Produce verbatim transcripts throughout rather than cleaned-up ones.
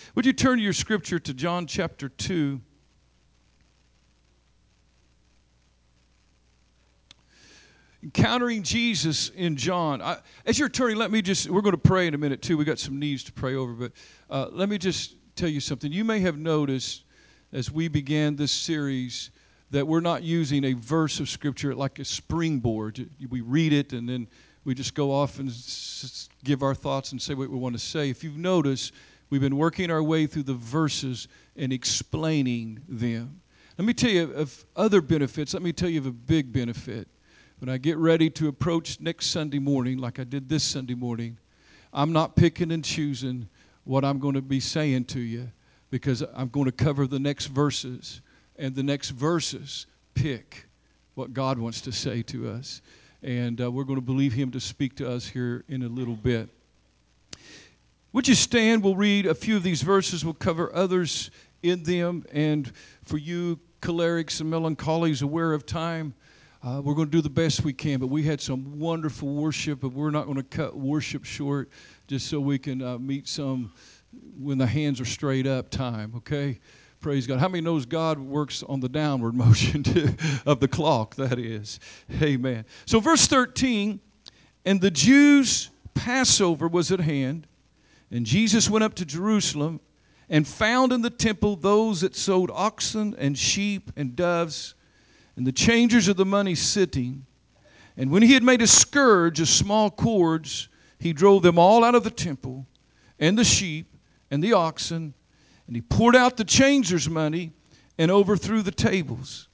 Would you turn your scripture to John chapter two? Encountering Jesus in John. I, as you're turning, let me just, we're going to pray in a minute too. We got some needs to pray over, but uh, let me just tell you something. You may have noticed as we began this series that we're not using a verse of Scripture like a springboard. We read it and then we just go off and s- give our thoughts and say what we want to say. If you've noticed, we've been working our way through the verses and explaining them. Let me tell you of other benefits. Let me tell you of a big benefit. When I get ready to approach next Sunday morning, like I did this Sunday morning, I'm not picking and choosing what I'm going to be saying to you, because I'm going to cover the next verses, and the next verses pick what God wants to say to us. And uh, we're going to believe Him to speak to us here in a little bit. Would you stand? We'll read a few of these verses. We'll cover others in them. And for you cholerics and melancholies aware of time, Uh, we're going to do the best we can, but we had some wonderful worship, but we're not going to cut worship short just so we can uh, meet some when the hands are straight up time, okay? Praise God. How many knows God works on the downward motion to, of the clock, that is? Amen. So verse thirteen, and the Jews' Passover was at hand, and Jesus went up to Jerusalem and found in the temple those that sold oxen and sheep and doves, and the changers of the money sitting. And when he had made a scourge of small cords, he drove them all out of the temple, and the sheep, and the oxen, and he poured out the changers' money, and overthrew the tables.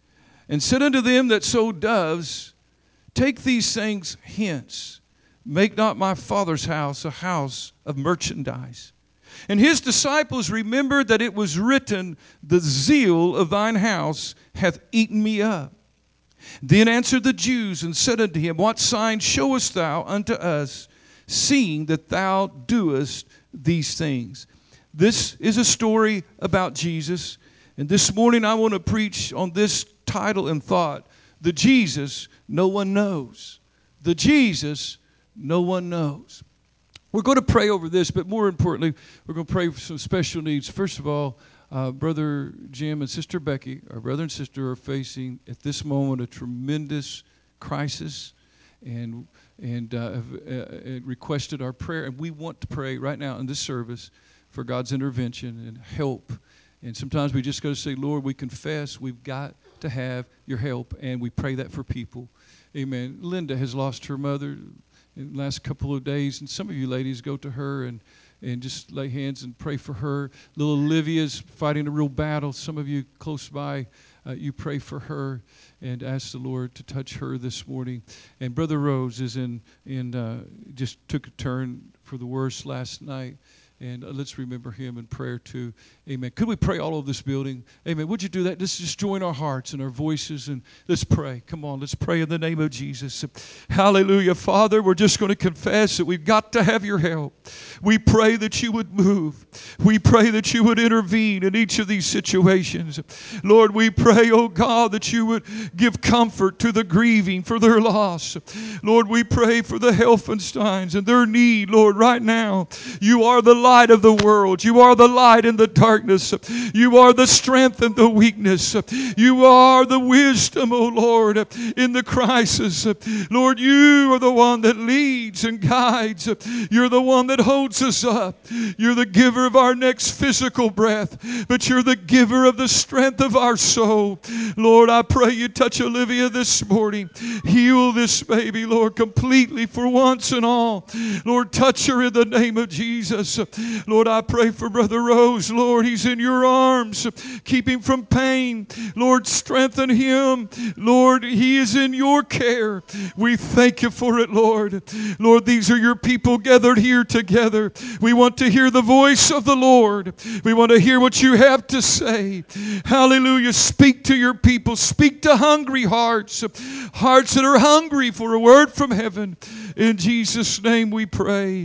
And said unto them that sold doves, take these things hence, make not my Father's house a house of merchandise. And his disciples remembered that it was written, the zeal of thine house hath eaten me up. Then answered the Jews and said unto him, what sign showest thou unto us, seeing that thou doest these things? This is a story about Jesus. And this morning I want to preach on this title and thought, the Jesus no one knows. The Jesus no one knows. We're going to pray over this, but more importantly, we're going to pray for some special needs. First of all, uh, Brother Jim and Sister Becky, our brother and sister, are facing at this moment a tremendous crisis, and and uh, have uh, requested our prayer. And we want to pray right now in this service for God's intervention and help. And sometimes we just got to say, Lord, we confess we've got to have your help, and we pray that for people. Amen. Linda has lost her mother in the last couple of days, and some of you ladies go to her and, and just lay hands and pray for her. Little Olivia's fighting a real battle. Some of you close by, uh, you pray for her and ask the Lord to touch her this morning. And Brother Rose is in, in uh, just took a turn for the worse last night. And uh, let's remember him in prayer too. Amen. Could we pray all over this building? Amen. Would you do that? Let's just join our hearts and our voices and let's pray. Come on, let's pray in the name of Jesus. Hallelujah. Father, we're just going to confess that we've got to have your help. We pray that you would move. We pray that you would intervene in each of these situations. Lord, we pray, oh God, that you would give comfort to the grieving for their loss. Lord, we pray for the Helfensteins and their need, Lord, right now. You are the light of the world. You are the light in the darkness. You are the strength in the weakness. You are the wisdom, oh Lord, in the crisis. Lord, you are the one that leads and guides. You're the one that holds us up. You're the giver of our next physical breath, but you're the giver of the strength of our soul. Lord, I pray you touch Olivia this morning. Heal this baby, Lord, completely for once and all. Lord, touch her in the name of Jesus. Lord, I pray for Brother Rose. Lord, he's in your arms. Keep him from pain. Lord, strengthen him. Lord, he is in your care. We thank you for it, Lord. Lord, these are your people gathered here together. We want to hear the voice of the Lord. We want to hear what you have to say. Hallelujah. Speak to your people. Speak to hungry hearts. Hearts that are hungry for a word from heaven. In Jesus' name we pray.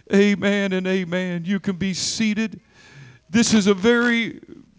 Amen and amen. You can be seated. This is a very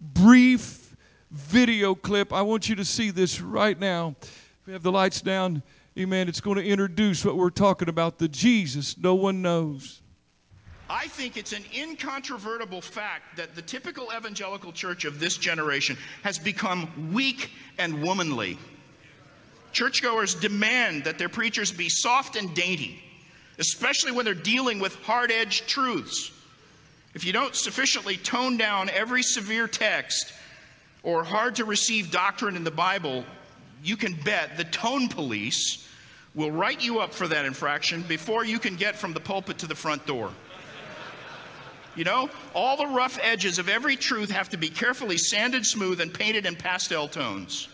brief video clip. I want you to see this right now. We have the lights down. Amen. It's going to introduce what we're talking about, the Jesus no one knows. I think it's an incontrovertible fact that the typical evangelical church of this generation has become weak and womanly. Churchgoers demand that their preachers be soft and dainty, especially when they're dealing with hard-edged truths. If you don't sufficiently tone down every severe text or hard-to-receive doctrine in the Bible, you can bet the tone police will write you up for that infraction before you can get from the pulpit to the front door. You know, all the rough edges of every truth have to be carefully sanded smooth and painted in pastel tones.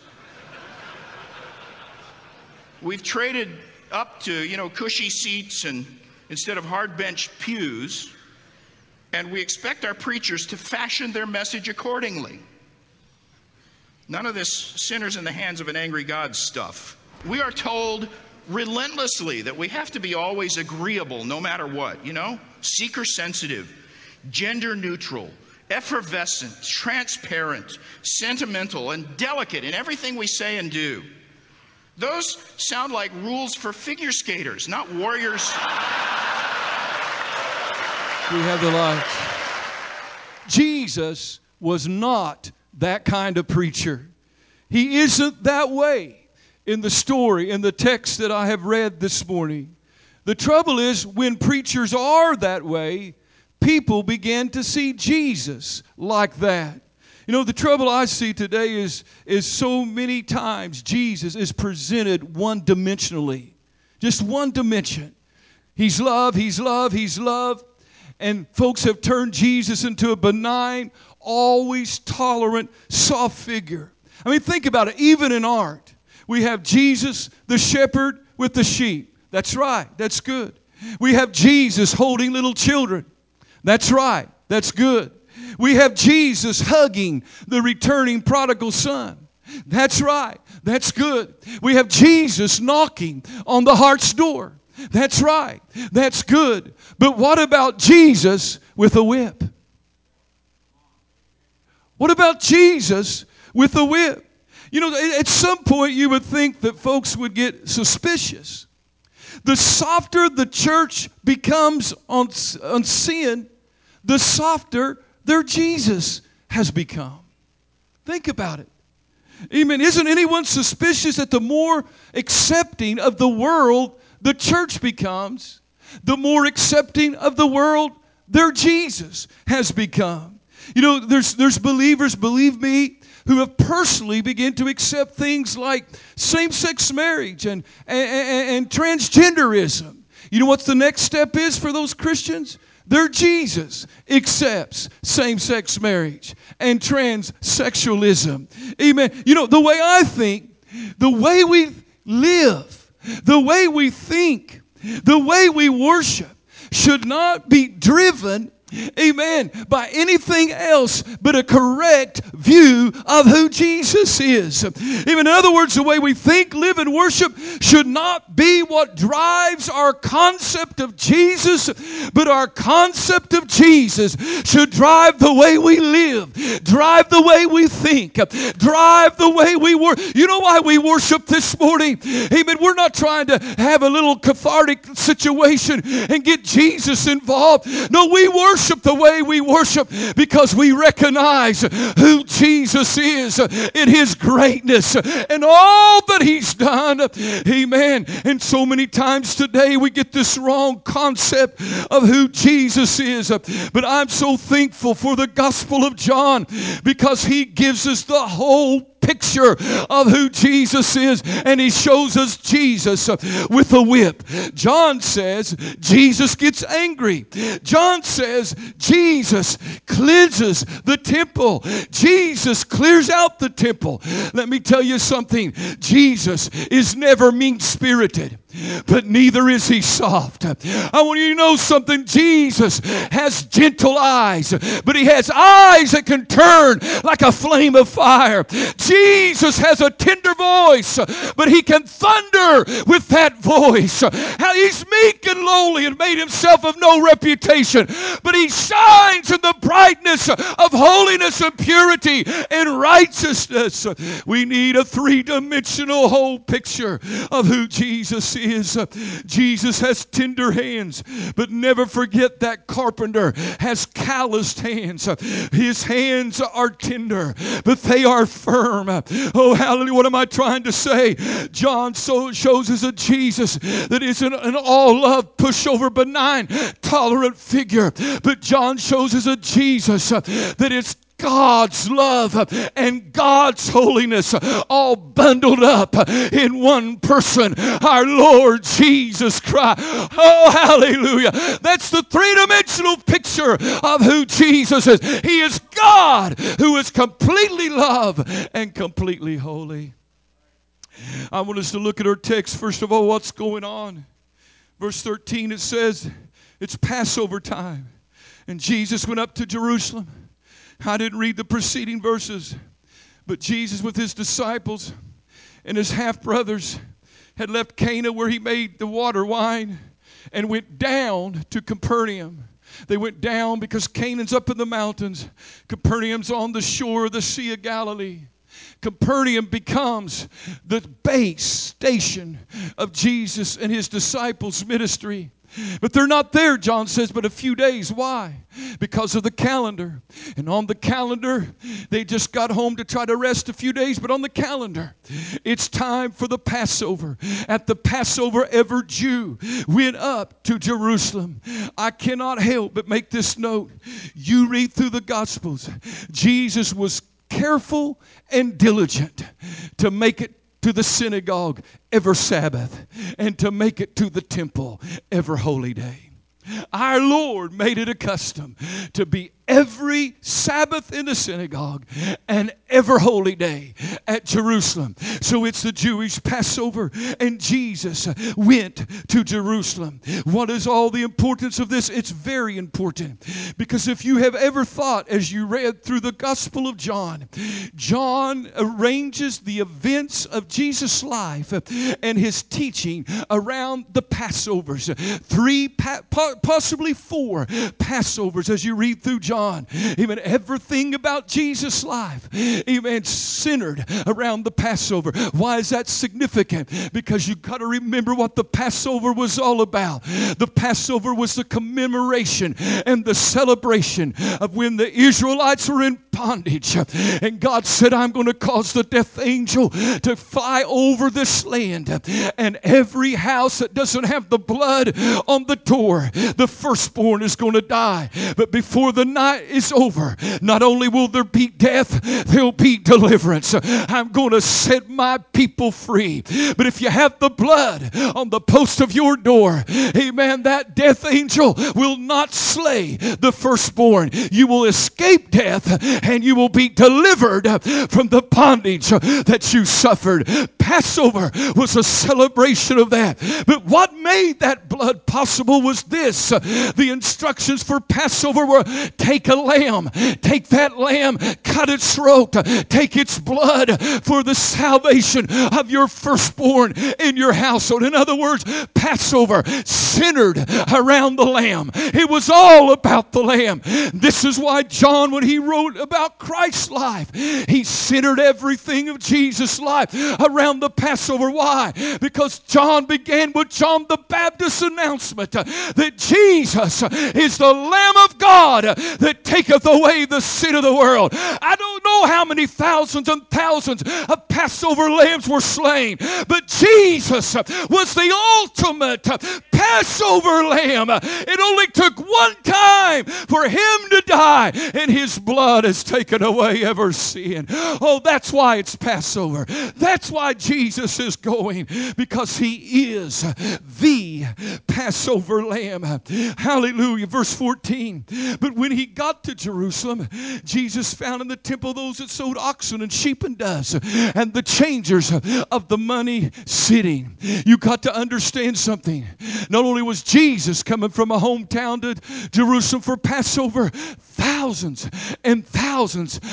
We've traded up to, you know, cushy seats and instead of hard bench pews, and we expect our preachers to fashion their message accordingly. None of this sinners in the hands of an angry God stuff. We are told relentlessly that we have to be always agreeable no matter what, you know? Seeker sensitive, gender neutral, effervescent, transparent, sentimental, and delicate in everything we say and do. Those sound like rules for figure skaters, not warriors. We have the lights. Jesus was not that kind of preacher. He isn't that way in the story, in the text that I have read this morning. The trouble is, when preachers are that way, people begin to see Jesus like that. You know, the trouble I see today is, is so many times Jesus is presented one-dimensionally. Just one dimension. He's love, He's love, He's love. And folks have turned Jesus into a benign, always tolerant, soft figure. I mean, think about it. Even in art, we have Jesus, the shepherd, with the sheep. That's right. That's good. We have Jesus holding little children. That's right. That's good. We have Jesus hugging the returning prodigal son. That's right. That's good. We have Jesus knocking on the heart's door. That's right. That's good. But what about Jesus with a whip? What about Jesus with a whip? You know, at some point you would think that folks would get suspicious. The softer the church becomes on, on sin, the softer their Jesus has become. Think about it. Amen. Isn't anyone suspicious that the more accepting of the world the church becomes, the more accepting of the world their Jesus has become? You know, there's, there's believers, believe me, who have personally begun to accept things like same-sex marriage and, and, and, and transgenderism. You know what the next step is for those Christians? Their Jesus accepts same-sex marriage and transsexualism. Amen. You know, the way I think, the way we live, the way we think, the way we worship should not be driven, amen, by anything else but a correct view of who Jesus is. Even in other words, the way we think, live, and worship should not be what drives our concept of Jesus, but our concept of Jesus should drive the way we live, drive the way we think, drive the way we worship. You know why we worship this morning? Amen. We're not trying to have a little cathartic situation and get Jesus involved. No, we worship the way we worship because we recognize who Jesus is in His greatness and all that He's done. Amen. And so many times today we get this wrong concept of who Jesus is. But I'm so thankful for the Gospel of John because he gives us the whole picture of who Jesus is, and he shows us Jesus with a whip. John says Jesus gets angry. John says Jesus cleanses the temple. Jesus clears out the temple. Let me tell you something. Jesus is never mean-spirited, but neither is he soft. I want you to know something. Jesus has gentle eyes, but he has eyes that can turn like a flame of fire. Jesus has a tender voice, but he can thunder with that voice. How he's meek and lowly and made himself of no reputation, but he shines in the brightness of holiness and purity and righteousness. We need a three-dimensional whole picture of who Jesus is uh, Jesus has tender hands, but never forget that carpenter has calloused hands. His hands are tender, but they are firm. Oh, hallelujah. What am I trying to say? John so shows us a Jesus that is an, an all-love, pushover, benign, tolerant figure. But John shows us a Jesus uh, that is God's love and God's holiness all bundled up in one person, our Lord Jesus Christ. Oh, hallelujah. That's the three-dimensional picture of who Jesus is. He is God who is completely love and completely holy. I want us to look at our text. First of all, what's going on? Verse thirteen, it says it's Passover time, and Jesus went up to Jerusalem. I didn't read the preceding verses, but Jesus with his disciples and his half-brothers had left Cana where he made the water wine and went down to Capernaum. They went down because Canaan's up in the mountains. Capernaum's on the shore of the Sea of Galilee. Capernaum becomes the base station of Jesus and his disciples' ministry. But they're not there, John says, but a few days. Why? Because of the calendar. And on the calendar, they just got home to try to rest a few days, but on the calendar, it's time for the Passover. At the Passover, every Jew went up to Jerusalem. I cannot help but make this note. You read through the Gospels, Jesus was careful and diligent to make it to the synagogue every Sabbath and to make it to the temple every holy day. Our Lord made it a custom to be every Sabbath in the synagogue and every holy day at Jerusalem. So it's the Jewish Passover, and Jesus went to Jerusalem. What is all the importance of this? It's very important, because if you have ever thought, as you read through the Gospel of John, John arranges the events of Jesus' life and his teaching around the Passovers. Three, possibly four Passovers as you read through John. Even everything about Jesus' life, amen, centered around the Passover. Why is that significant? Because you've got to remember what the Passover was all about. The Passover was the commemoration and the celebration of when the Israelites were in bondage. And God said, I'm going to cause the death angel to fly over this land. And every house that doesn't have the blood on the door, the firstborn is going to die. But before the night is over, not only will there be death, there'll be deliverance. I'm going to set my people free. But if you have the blood on the post of your door, amen, that death angel will not slay the firstborn. You will escape death and you will be delivered from the bondage that you suffered. Passover was a celebration of that. But what made that blood possible was this. The instructions for Passover were, take a lamb, take that lamb, cut its throat, take its blood for the salvation of your firstborn in your household. In other words, Passover centered around the lamb. It was all about the lamb. This is why John, when he wrote about Christ's life, he centered everything of Jesus' life around the Passover. Why? Because John began with John the Baptist's announcement that Jesus is the Lamb of God that taketh away the sin of the world. I don't know how many thousands and thousands of Passover lambs were slain, but Jesus was the ultimate Passover lamb. It only took one time for him to die, and his blood has taken away every sin. Oh, that's why it's Passover. That's why Jesus is going, because he is the Passover lamb. Hallelujah. Verse fourteen. But when he got to Jerusalem, Jesus found in the temple those that sold oxen and sheep and doves, and the changers of the money sitting. You got to understand something. Not only was Jesus coming from a hometown to Jerusalem for Passover, thousands and thousands of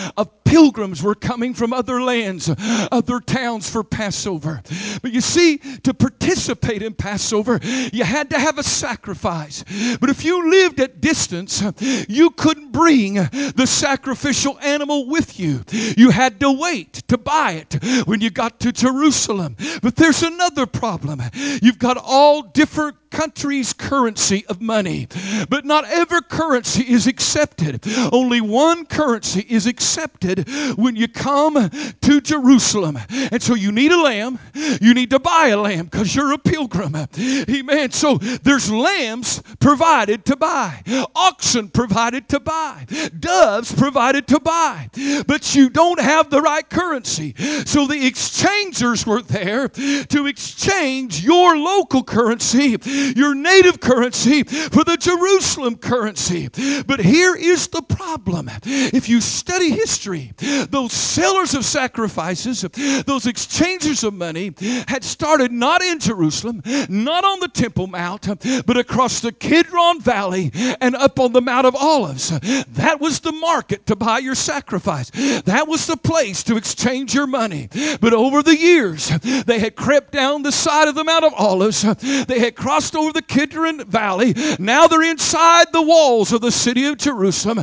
pilgrims were coming from other lands, other towns for Passover. But you see, to participate in Passover, you had to have a sacrifice. But if you lived at distance, you couldn't bring the sacrificial animal with you. You had to wait to buy it when you got to Jerusalem. But there's another problem. You've got all different countries' currency of money, but not every currency is accepted. Only one currency is accepted when you come to Jerusalem. And so you need a lamb. You need to buy a lamb because you're a pilgrim. Amen. So there's lambs provided to buy, oxen provided to buy, doves provided to buy, but you don't have the right currency. So the exchangers were there to exchange your local currency, your native currency, for the Jerusalem currency. But here is the problem. If you study history, those sellers of sacrifices, those exchangers of money, had started not in Jerusalem, not on the Temple Mount, but across the Kidron Valley and up on the Mount of Olives. That was the market to buy your sacrifice. That was the place to exchange your money. But over the years, they had crept down the side of the Mount of Olives. They had crossed over the Kidron Valley. Now they're inside the walls of the city of Jerusalem.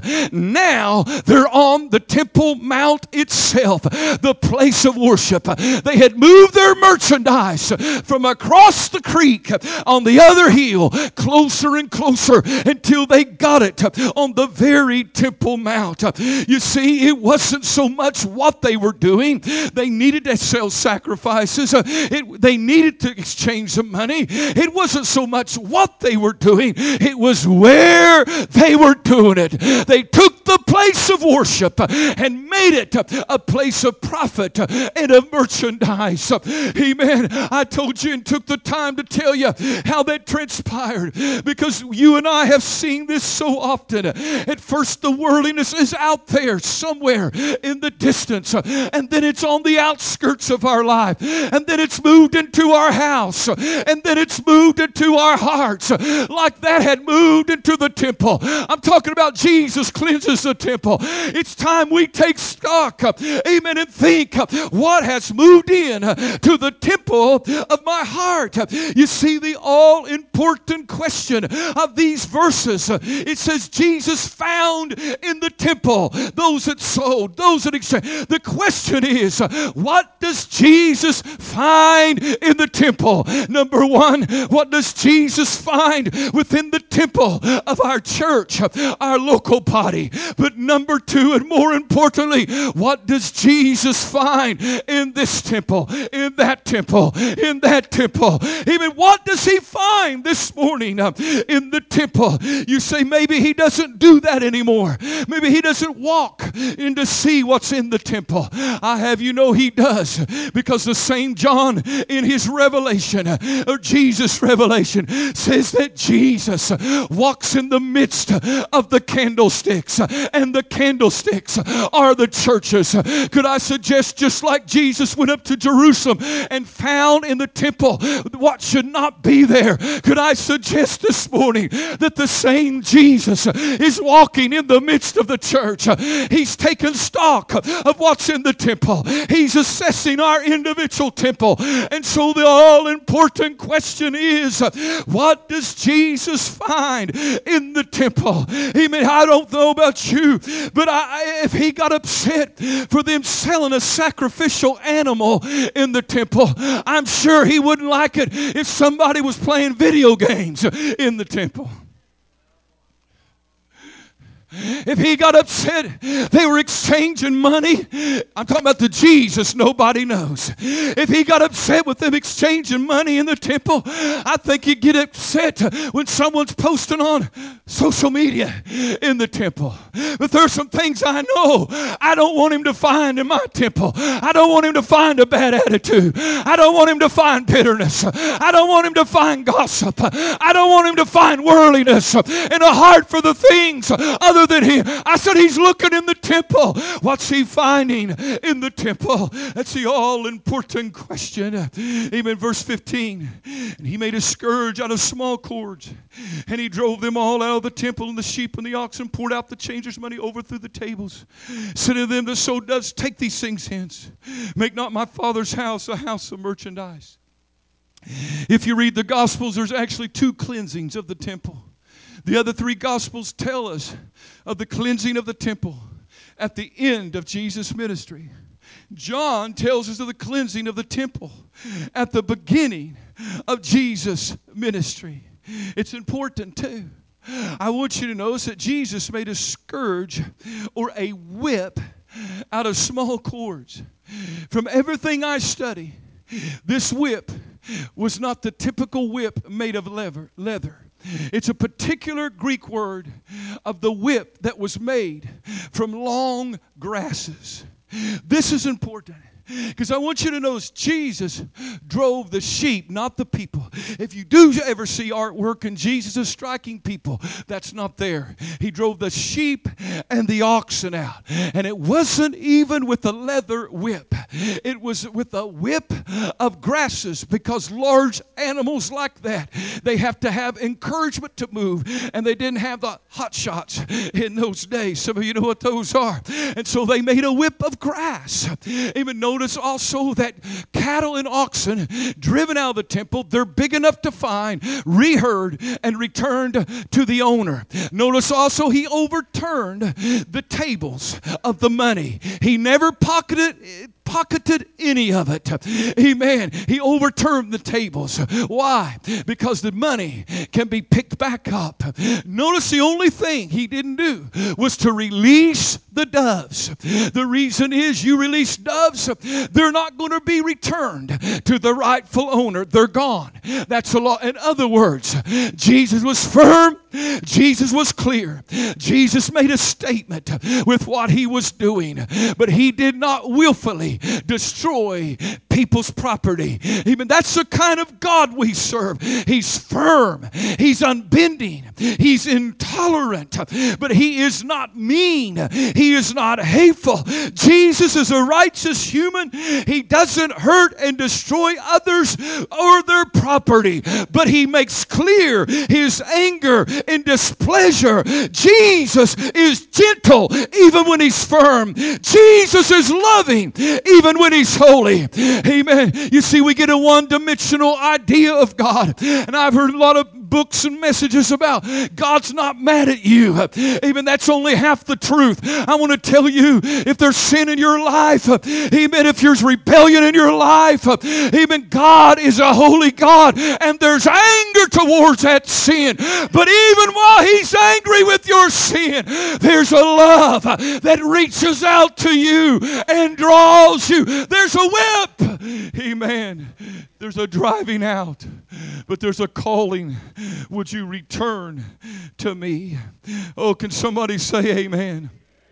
Now they're on the Temple Mount itself, the place of worship. They had moved their merchandise from across the creek on the other hill, closer and closer until they got it on the very Temple Mount. You see, it wasn't so much what they were doing. They needed to sell sacrifices. It, they needed to exchange the money. It wasn't so much what they were doing. It was where they were doing it. They took the place of worship and made it a place of profit and of merchandise. Amen. I told you and took the time to tell you how that transpired, because you and I have seen this so often. At first, the worldliness is out there somewhere in the distance, and then it's on the outskirts of our life, and then it's moved into our house, and then it's moved into our hearts, like that had moved into the temple. I'm talking about Jesus cleanses the temple. It's time we take stock, amen, and think, what has moved in to the temple of my heart? You see, the all-important question of these verses, it says Jesus found in the temple those that sold, those that exchanged. The question is, what does Jesus find in the temple? Number one, what does Jesus find within the temple of our church, our local body? But number two, and more importantly, what does Jesus find in this temple, in that temple, in that temple? Even what does he find this morning uh, in the temple? You say maybe he doesn't do that anymore. Maybe he doesn't walk in to see what's in the temple. I have you know he does, because the same John in his revelation, or Jesus' revelation, says that Jesus walks in the midst of the candlesticks, and the candlesticks are the churches. Could I suggest, just like Jesus went up to Jerusalem and found in the temple what should not be there, could I suggest this morning that the same Jesus is walking in the midst of the church? He's taken stock of what's in the temple. He's assessing our individual temple. And so the all-important question is, what does Jesus find in the temple? Amen. I don't know about you, but I, if he got upset for them selling a sacrificial animal in the temple, I'm sure he wouldn't like it if somebody was playing video games in the temple. If he got upset, they were exchanging money. I'm talking about the Jesus nobody knows. If he got upset with them exchanging money in the temple, I think he'd get upset when someone's posting on social media in the temple. But there's some things I know I don't want him to find in my temple. I don't want him to find a bad attitude. I don't want him to find bitterness. I don't want him to find gossip. I don't want him to find worldliness and a heart for the things other other than him. I said, he's looking in the temple. What's he finding in the temple? That's the all-important question. Amen. Verse fifteen. And he made a scourge out of small cords, and he drove them all out of the temple, and the sheep and the oxen, poured out the changers' money, overthrew the tables, said to them that so does, take these things hence. Make not my Father's house a house of merchandise. If you read the Gospels, there's actually two cleansings of the temple. The other three Gospels tell us of the cleansing of the temple at the end of Jesus' ministry. John tells us of the cleansing of the temple at the beginning of Jesus' ministry. It's important too. I want you to notice that Jesus made a scourge or a whip out of small cords. From everything I study, this whip was not the typical whip made of leather. leather. It's a particular Greek word of the whip that was made from long grasses. This is important, because I want you to notice Jesus drove the sheep, not the people. If you do ever see artwork and Jesus is striking people, that's not there. He drove the sheep and the oxen out. And it wasn't even with a leather whip. It was with a whip of grasses, because large animals like that, they have to have encouragement to move. And they didn't have the hot shots in those days. Some of you know what those are. And so they made a whip of grass. Even notice also that cattle and oxen driven out of the temple, they're big enough to find, reheard, and returned to the owner. Notice also he overturned the tables of the money. He never pocketed pocketed any of it. Amen. He overturned the tables. Why? Because the money can be picked back up. Notice the only thing he didn't do was to release the doves. The reason is, you release doves, they're not going to be returned to the rightful owner. They're gone. That's the law. In other words, Jesus was firm. Jesus was clear. Jesus made a statement with what he was doing, but he did not willfully destroy people's property. Even that's the kind of God we serve. He's firm. He's unbending. He's intolerant, but he is not mean. He is not hateful. Jesus is a righteous human. He doesn't hurt and destroy others or their property, but he makes clear his anger and displeasure. Jesus is gentle even when he's firm. Jesus is loving even when he's holy. Amen. You see, we get a one-dimensional idea of God. And I've heard a lot of books and messages about God's not mad at you. Even that's only half the truth. I want to tell you, if there's sin in your life, amen, if there's rebellion in your life, amen, God is a holy God, and there's anger towards that sin. But even while he's angry with your sin, there's a love that reaches out to you and draws you. There's a whip. Amen. There's a driving out, but there's a calling. Would you return to me? Oh, can somebody say amen?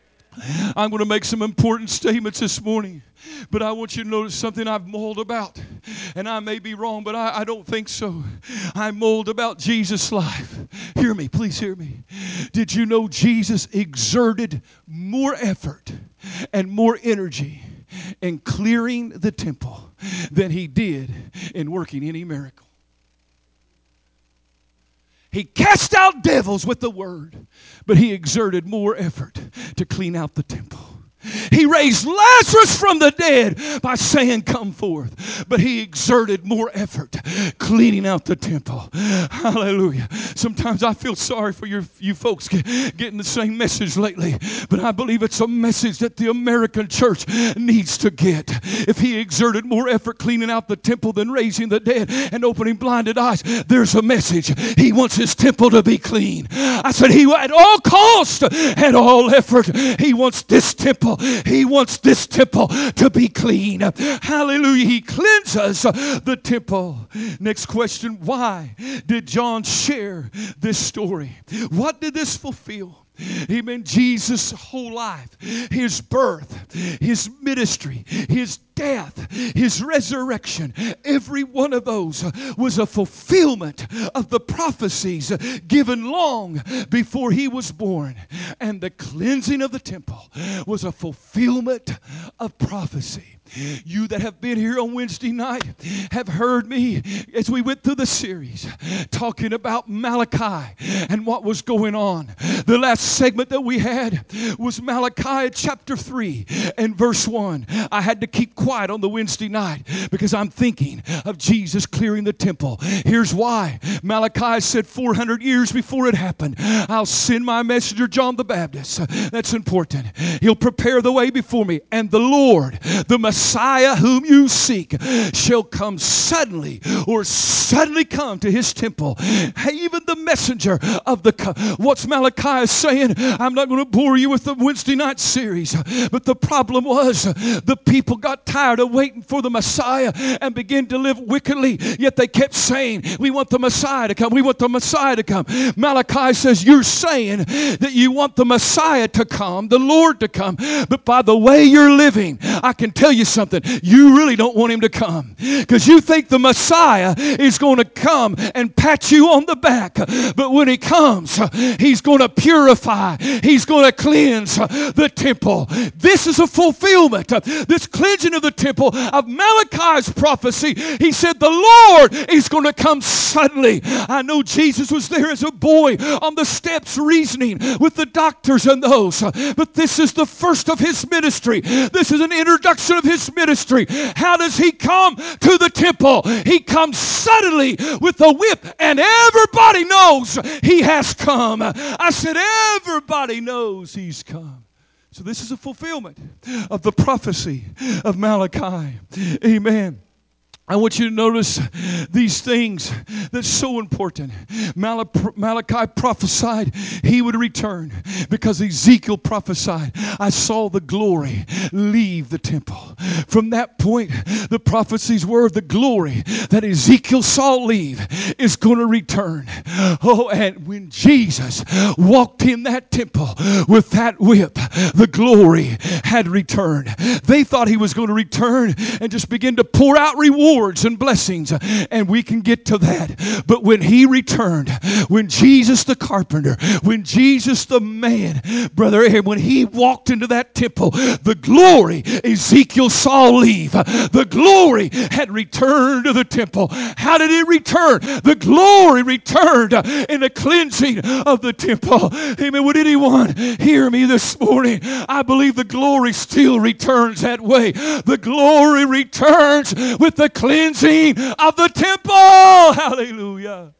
I'm going to make some important statements this morning, but I want you to notice something I've mulled about. And I may be wrong, but I, I don't think so. I mulled about Jesus' life. Hear me, please hear me. Did you know Jesus exerted more effort and more energy in clearing the temple than he did in working any miracle? He cast out devils with the word, but he exerted more effort to clean out the temple. He raised Lazarus from the dead by saying, come forth. But he exerted more effort cleaning out the temple. Hallelujah. Sometimes I feel sorry for your, you folks get, getting the same message lately. But I believe it's a message that the American church needs to get. If he exerted more effort cleaning out the temple than raising the dead and opening blinded eyes, there's a message. He wants his temple to be clean. I said he at all cost, at all effort, he wants this temple. He wants this temple to be clean. Hallelujah. He cleanses the temple. Next question. Why did John share this story? What did this fulfill? Amen. Jesus' whole life, his birth, his ministry, his death, his resurrection, every one of those was a fulfillment of the prophecies given long before he was born. And the cleansing of the temple was a fulfillment of prophecy. You that have been here on Wednesday night have heard me as we went through the series talking about Malachi and what was going on. The last segment that we had was Malachi chapter three and verse one. I had to keep quiet on the Wednesday night because I'm thinking of Jesus clearing the temple. Here's why. Malachi said four hundred years before it happened, I'll send my messenger John the Baptist. That's important. He'll prepare the way before me. And the Lord, the Messiah whom you seek, shall come suddenly, or suddenly come to his temple. Even the messenger of the... What's Malachi saying? I'm not going to bore you with the Wednesday night series, but the problem was the people got tired of waiting for the Messiah and began to live wickedly, yet they kept saying, we want the Messiah to come. We want the Messiah to come. Malachi says, you're saying that you want the Messiah to come, the Lord to come, but by the way you're living, I can tell you something, you really don't want him to come, because you think the Messiah is going to come and pat you on the back, but when he comes, he's going to purify, he's going to cleanse the temple. This is a fulfillment, this cleansing of the temple of Malachi's prophecy. He said the Lord is going to come suddenly. I know Jesus was there as a boy on the steps reasoning with the doctors and those, but this is the first of his ministry. This is an introduction of his ministry. How does he come to the temple? He comes suddenly with a whip, and everybody knows he has come. I said everybody knows he's come. So this is a fulfillment of the prophecy of Malachi. Amen. I want you to notice these things that's so important. Malachi prophesied he would return because Ezekiel prophesied, I saw the glory leave the temple. From that point, the prophecies were the glory that Ezekiel saw leave is going to return. Oh, and when Jesus walked in that temple with that whip, the glory had returned. They thought he was going to return and just begin to pour out rewards and blessings, and we can get to that. But when he returned, when Jesus the carpenter, when Jesus the man, brother, when he walked into that temple, the glory Ezekiel saw leave, the glory had returned to the temple. How did it return? The glory returned in the cleansing of the temple. Amen. Would anyone hear me this morning? I believe the glory still returns that way. The glory returns with the cleansing of the temple. Hallelujah.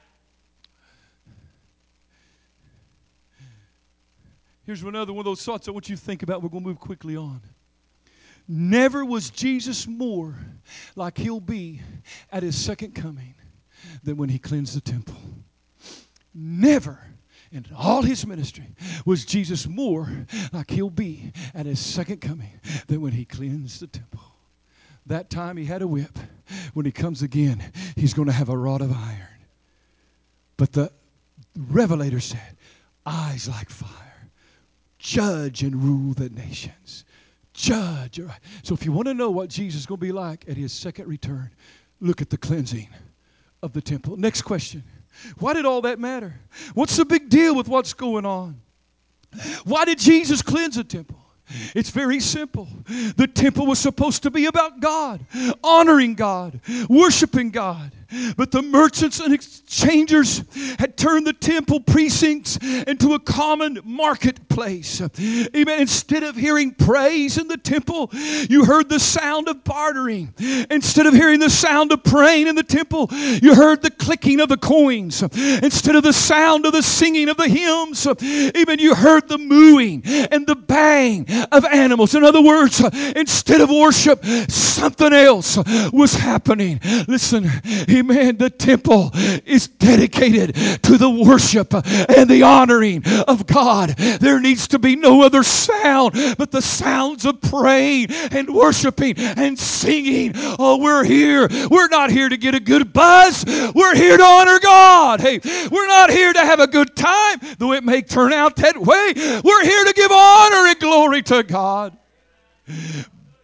Here's another one of those thoughts I want you to think about. We're going to move quickly on. Never was Jesus more like he'll be at his second coming than when he cleansed the temple. Never in all his ministry was Jesus more like he'll be at his second coming than when he cleansed the temple. That time he had a whip. When he comes again, he's going to have a rod of iron. But the Revelator said, eyes like fire, judge and rule the nations. Judge. So if you want to know what Jesus is going to be like at his second return, look at the cleansing of the temple. Next question. Why did all that matter? What's the big deal with what's going on? Why did Jesus cleanse the temple? It's very simple. The temple was supposed to be about God, honoring God, worshiping God. But the merchants and exchangers had turned the temple precincts into a common marketplace. Amen. Instead of hearing praise in the temple, you heard the sound of bartering. Instead of hearing the sound of praying in the temple, you heard the clicking of the coins. Instead of the sound of the singing of the hymns, even you heard the mooing and the baying of animals. In other words, instead of worship, something else was happening. Listen, amen, the temple is dedicated to the worship and the honoring of God. There needs to be no other sound but the sounds of praying and worshiping and singing. Oh, we're here. We're not here to get a good buzz. We're here to honor God. Hey, we're not here to have a good time, though it may turn out that way. We're here to give honor and glory to God.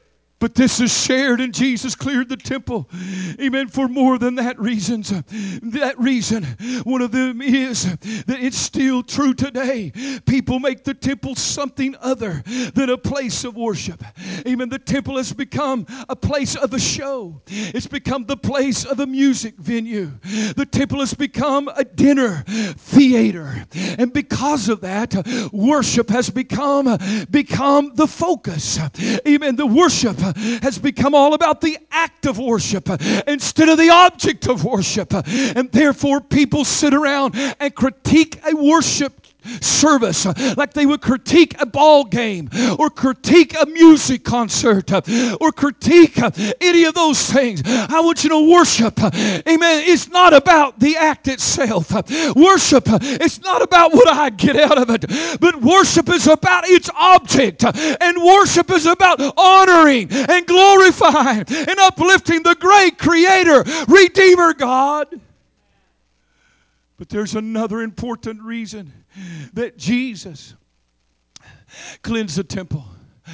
But this is shared, and Jesus cleared the temple. Amen. For more than that reasons. That reason, one of them is that it's still true today. People make the temple something other than a place of worship. Amen. The temple has become a place of a show. It's become the place of a music venue. The temple has become a dinner theater. And because of that, worship has become, become the focus. Amen. The worship has become all about the act of worship instead of the object of worship. And therefore, people sit around and critique a worship service like they would critique a ball game or critique a music concert or critique any of those things. I want you to worship. Amen. It's not about the act itself. Worship, it's not about what I get out of it, but worship is about its object. And worship is about honoring and glorifying and uplifting the great Creator, Redeemer God. But there's another important reason that Jesus cleansed the temple.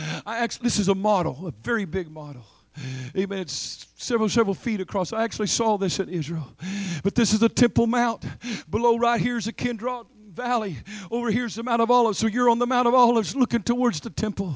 I actually, this is a model, a very big model. Amen. It's several, several feet across. I actually saw this in Israel. But this is the Temple Mount. Below right here is the Kidron Valley. Over here's the Mount of Olives. So you're on the Mount of Olives looking towards the temple.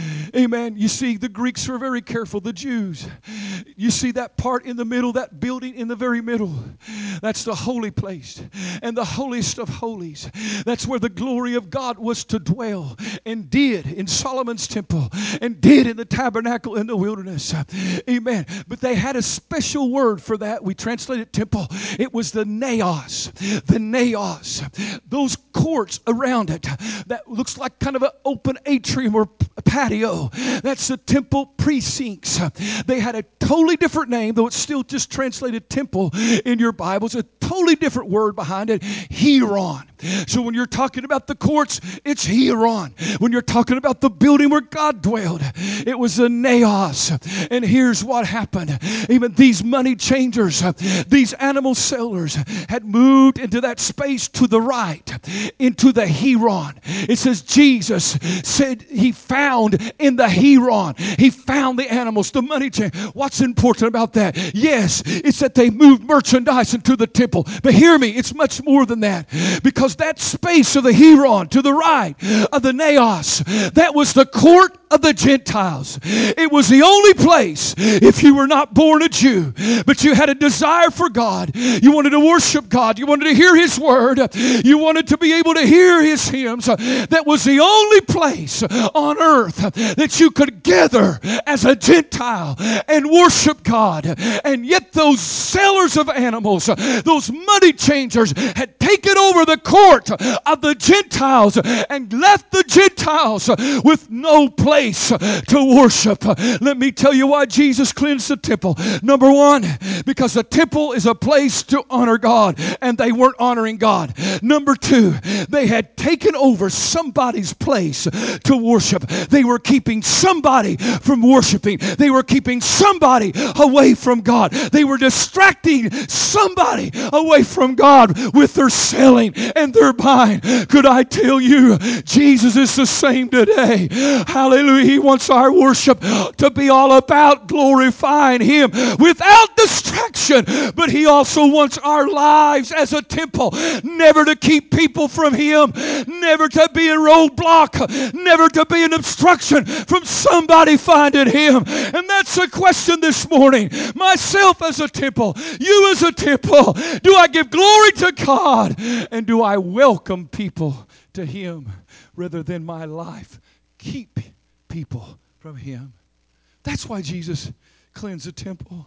Amen. You see, the Greeks were very careful. The Jews. You see that part in the middle, that building in the very middle. That's the holy place. And the holiest of holies. That's where the glory of God was to dwell. And did in Solomon's temple. And did in the tabernacle in the wilderness. Amen. But they had a special word for that. We translated temple. It was the naos. The naos. Those courts around it that looks like kind of an open atrium or patio. That's the temple precincts. They had a totally different name, though it's still just translated temple in your Bibles. A totally different word behind it, Hieron. So when you're talking about the courts, it's Hieron. When you're talking about the building where God dwelled, it was the naos. And here's what happened. Even these money changers, these animal sellers had moved into that space to the right, into the Hieron. It says Jesus said he found in the Hieron, he found the animals, the money changer. What's important about that? Yes, it's that they moved merchandise into the temple. But hear me, it's much more than that. Because that space of the Hieron to the right of the naos, that was the court of the Gentiles. It was the only place, if you were not born a Jew, but you had a desire for God, you wanted to worship God, you wanted to hear His word, you wanted to be able to hear His hymns, that was the only place on earth that you could gather as a Gentile and worship God. And yet those sellers of animals, those money changers, had taken over the court of the Gentiles and left the Gentiles with no place to worship. Let me tell you why Jesus cleansed the temple. Number one, because the temple is a place to honor God, and they weren't honoring God. Number two, they had taken over somebody's place to worship. They were keeping somebody from worshiping. They were keeping somebody away from God. They were distracting somebody away from God with their selling and their buying. Could I tell you, Jesus is the same today. Hallelujah. He wants our worship to be all about glorifying Him without distraction. But He also wants our lives as a temple never to keep people from Him, never to be a roadblock, never to be an obstruction from somebody finding Him. And that's the question this morning. Myself as a temple, you as a temple, do I give glory to God, and do I welcome people to Him rather than my life keep people from Him? That's why Jesus cleansed the temple.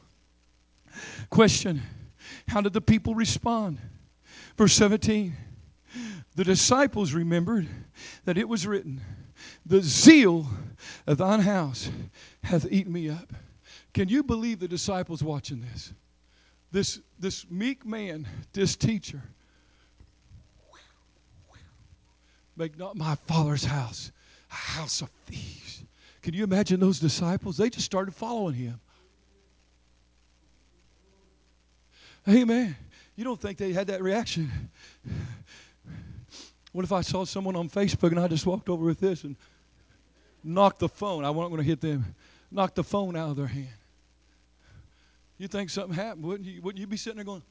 Question: how did the people respond? Verse seventeen. The disciples remembered that it was written, the zeal of thine house hath eaten me up. Can you believe the disciples watching this? This, this meek man, this teacher, make not my Father's house a house of thieves. Can you imagine those disciples? They just started following Him. Amen. You don't think they had that reaction? What if I saw someone on Facebook and I just walked over with this and knocked the phone? I wasn't going to hit them. knocked the phone out of their hand. You think something happened, wouldn't you? Wouldn't you be sitting there going,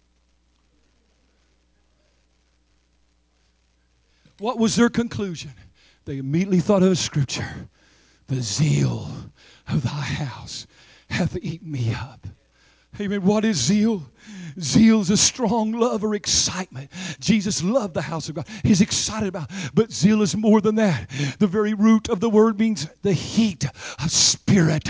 what was their conclusion? They immediately thought of a scripture. The zeal of thy house hath eaten me up. Amen. What is zeal? Zeal is a strong love or excitement. Jesus loved the house of God. He's excited about it. But zeal is more than that. The very root of the word means the heat of spirit,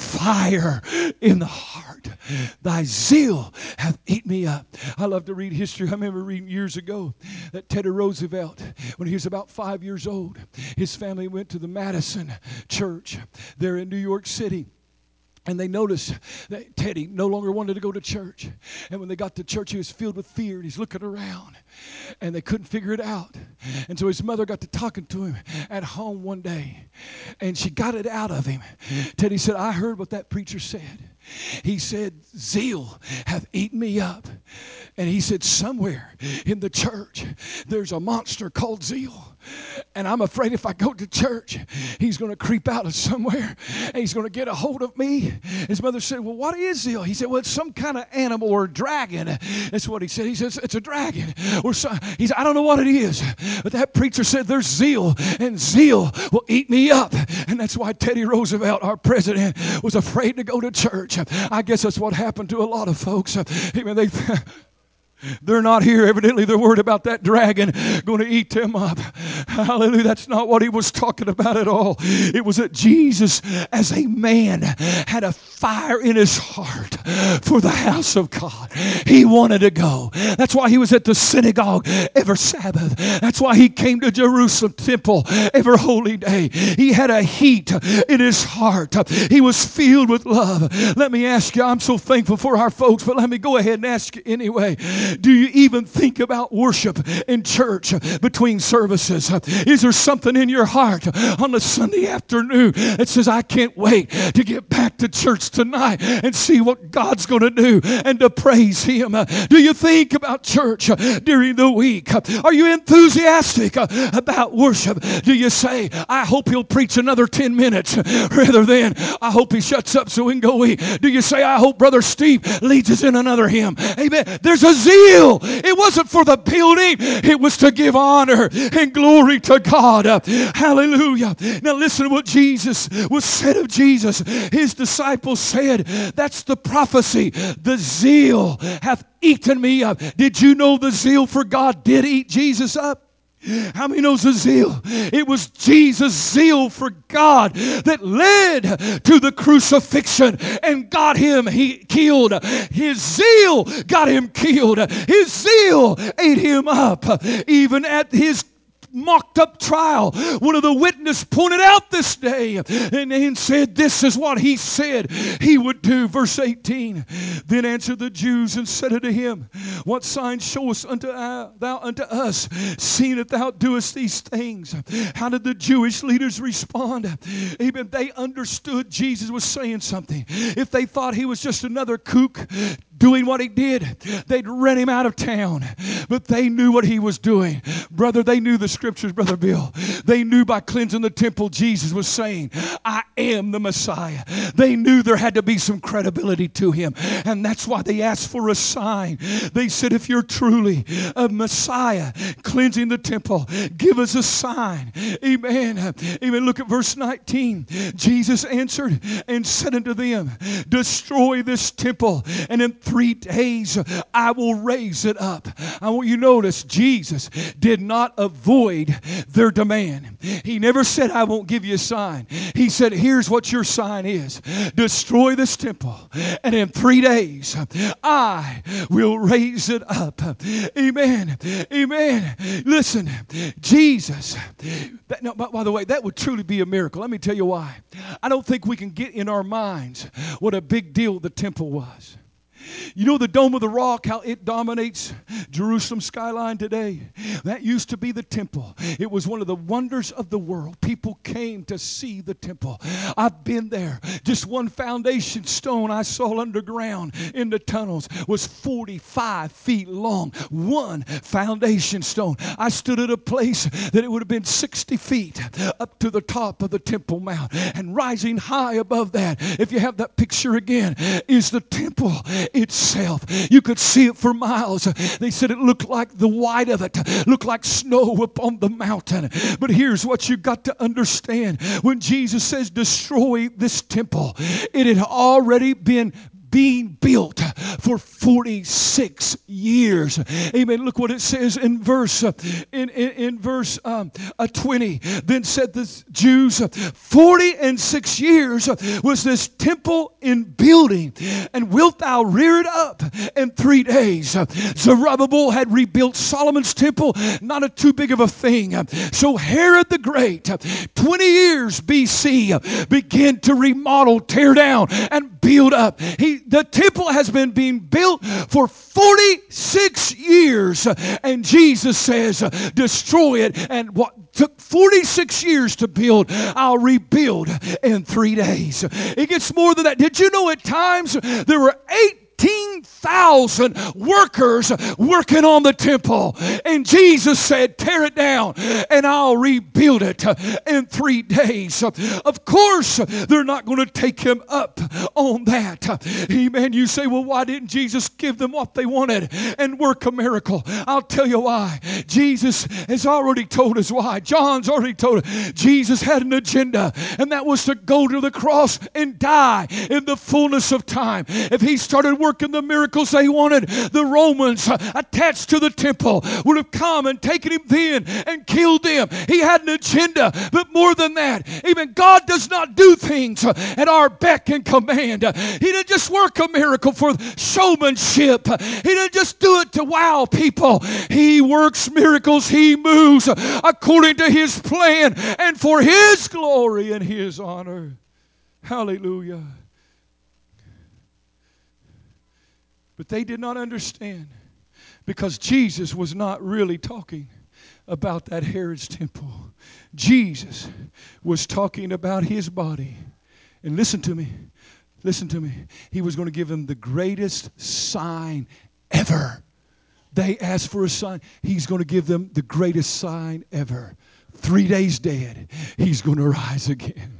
fire in the heart. Thy zeal hath eaten me up. I love to read history. I remember reading years ago that Teddy Roosevelt, when he was about five years old, his family went to the Madison Church there in New York City. And they noticed that Teddy no longer wanted to go to church. And when they got to church, he was filled with fear. And he's looking around. And they couldn't figure it out. And so his mother got to talking to him at home one day. And she got it out of him. Teddy said, I heard what that preacher said. He said, zeal hath eaten me up. And he said, somewhere in the church, there's a monster called zeal. And I'm afraid if I go to church, he's going to creep out of somewhere and he's going to get a hold of me. His mother said, well, what is zeal? He said, well, it's some kind of animal or dragon. That's what he said. He says, it's a dragon. Or so, he said, I don't know what it is. But that preacher said, there's zeal, and zeal will eat me up. And that's why Teddy Roosevelt, our president, was afraid to go to church. I guess that's what happened to a lot of folks. Amen. They They're not here. Evidently, they're worried about that dragon going to eat them up. Hallelujah. That's not what he was talking about at all. It was that Jesus, as a man, had a fire in his heart for the house of God. He wanted to go. That's why he was at the synagogue every Sabbath. That's why he came to Jerusalem temple every holy day. He had a heat in his heart. He was filled with love. Let me ask you, I'm so thankful for our folks, but let me go ahead and ask you anyway. Do you even think about worship in church between services? Is there something in your heart on a Sunday afternoon that says, I can't wait to get back to church tonight and see what God's going to do and to praise Him? Do you think about church during the week? Are you enthusiastic about worship? Do you say, I hope he'll preach another ten minutes rather than I hope he shuts up so we can go eat? Do you say, I hope Brother Steve leads us in another hymn? Amen. There's a zeal. It wasn't for the building. It was to give honor and glory to God. Hallelujah. Now listen to what Jesus was said of Jesus. His disciples said, that's the prophecy. The zeal hath eaten me up. Did you know the zeal for God did eat Jesus up? How many knows the zeal? It was Jesus' zeal for God that led to the crucifixion and got him he killed. His zeal got him killed. His zeal ate him up. Even at his mocked up trial, one of the witnesses pointed out this day and, and said, this is what he said he would do. Verse eighteen, then answered the Jews and said unto him, what sign showest unto uh, thou unto us, seeing that thou doest these things? How did the Jewish leaders respond? Even they understood Jesus was saying something. If they thought he was just another kook doing what he did, they'd run him out of town. But they knew what he was doing. Brother, they knew the scriptures, Brother Bill. They knew by cleansing the temple, Jesus was saying, I am the Messiah. They knew there had to be some credibility to him. And that's why they asked for a sign. They said, if you're truly a Messiah, cleansing the temple, give us a sign. Amen. Amen. Look at verse nineteen. Jesus answered and said unto them, destroy this temple, and in three days I will raise it up. I want you to notice Jesus did not avoid their demand. He never said, I won't give you a sign. He said, here's what your sign is. Destroy this temple, and in three days I will raise it up. Amen. Amen. Listen, Jesus, that, no, by, by the way, that would truly be a miracle. Let me tell you why. I don't think we can get in our minds what a big deal the temple was. You know the Dome of the Rock, how it dominates Jerusalem skyline today? That used to be the temple. It was one of the wonders of the world. People came to see the temple. I've been there. Just one foundation stone I saw underground in the tunnels was forty-five feet long. One foundation stone. I stood at a place that it would have been sixty feet up to the top of the Temple Mount. And rising high above that, if you have that picture again, is the temple itself. You could see it for miles. They said it looked like the white of it looked like snow upon the mountain. But here's what you got to understand. When Jesus says destroy this temple, it had already been being built for forty-six years. Amen. Look what it says in verse uh, in, in, in verse um, uh, twenty. Then said the Jews, forty and six years was this temple in building, and wilt thou rear it up in three days? Zerubbabel had rebuilt Solomon's temple, not a too big of a thing. So Herod the Great, twenty years B C, began to remodel, tear down, and build up. He The temple has been being built for forty-six years, and Jesus says, destroy it. And what took forty-six years to build, I'll rebuild in three days. It gets more than that. Did you know at times there were eighteen thousand workers working on the temple, and Jesus said, tear it down and I'll rebuild it in three days. Of course they're not going to take him up on that. Amen. You say, well, why didn't Jesus give them what they wanted and work a miracle? I'll tell you why. Jesus has already told us why. John's already told us. Jesus had an agenda, and that was to go to the cross and die in the fullness of time. If he started working the miracles they wanted, the Romans attached to the temple would have come and taken him then and killed them. He had an agenda, but more than that, even God does not do things at our beck and command. He didn't just work a miracle for showmanship. He didn't just do it to wow people. He works miracles. He moves according to his plan and for his glory and his honor. Hallelujah. But they did not understand, because Jesus was not really talking about that Herod's temple. Jesus was talking about his body. And listen to me. Listen to me. He was going to give them the greatest sign ever. They asked for a sign. He's going to give them the greatest sign ever. Three days dead. He's going to rise again.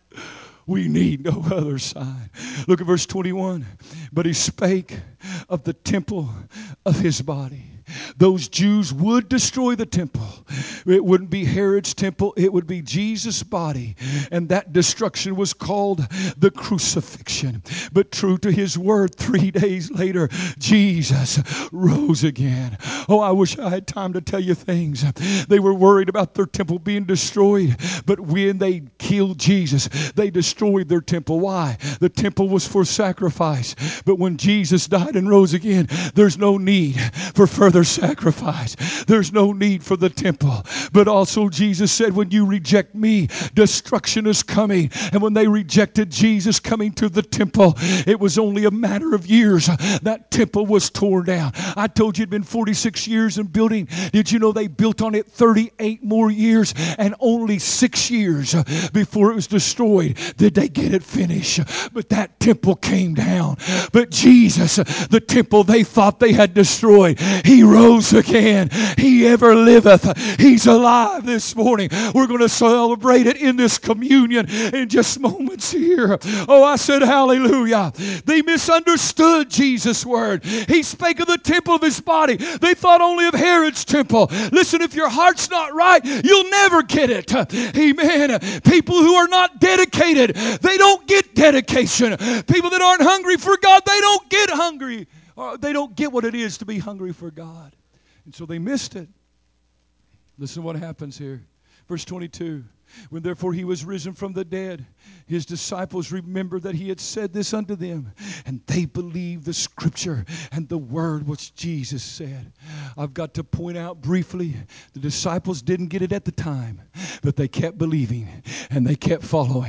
We need no other sign. Look at verse twenty-one. But he spake of the temple of his body. Those Jews would destroy the temple. It wouldn't be Herod's temple. It would be Jesus' body. And that destruction was called the crucifixion. But true to his word, three days later, Jesus rose again. Oh, I wish I had time to tell you things. They were worried about their temple being destroyed. But when they killed Jesus, they destroyed their temple. Why? The temple was for sacrifice. But when Jesus died and rose again, there's no need for further sacrifice. There's no need for the temple. But also Jesus said, when you reject me, destruction is coming. And when they rejected Jesus coming to the temple, it was only a matter of years. That temple was torn down. I told you it'd been forty-six years in building. Did you know they built on it thirty-eight more years, and only six years before it was destroyed did they get it finished? But that temple came down. But Jesus, the temple they thought they had destroyed, he rose again. He ever liveth. He's alive this morning. We're going to celebrate it in this communion in just moments here. Oh, I said hallelujah. They misunderstood Jesus' word. He spake of the temple of his body. They thought only of Herod's temple. Listen, if your heart's not right, you'll never get it. Amen. People who are not dedicated, they don't get dedication. People that aren't hungry for God, they don't get hungry. Or they don't get what it is to be hungry for God. And so they missed it. Listen to what happens here. Verse twenty-two. When therefore he was risen from the dead, his disciples remembered that he had said this unto them, and they believed the scripture and the word which Jesus said. I've got to point out briefly, the disciples didn't get it at the time, but they kept believing and they kept following.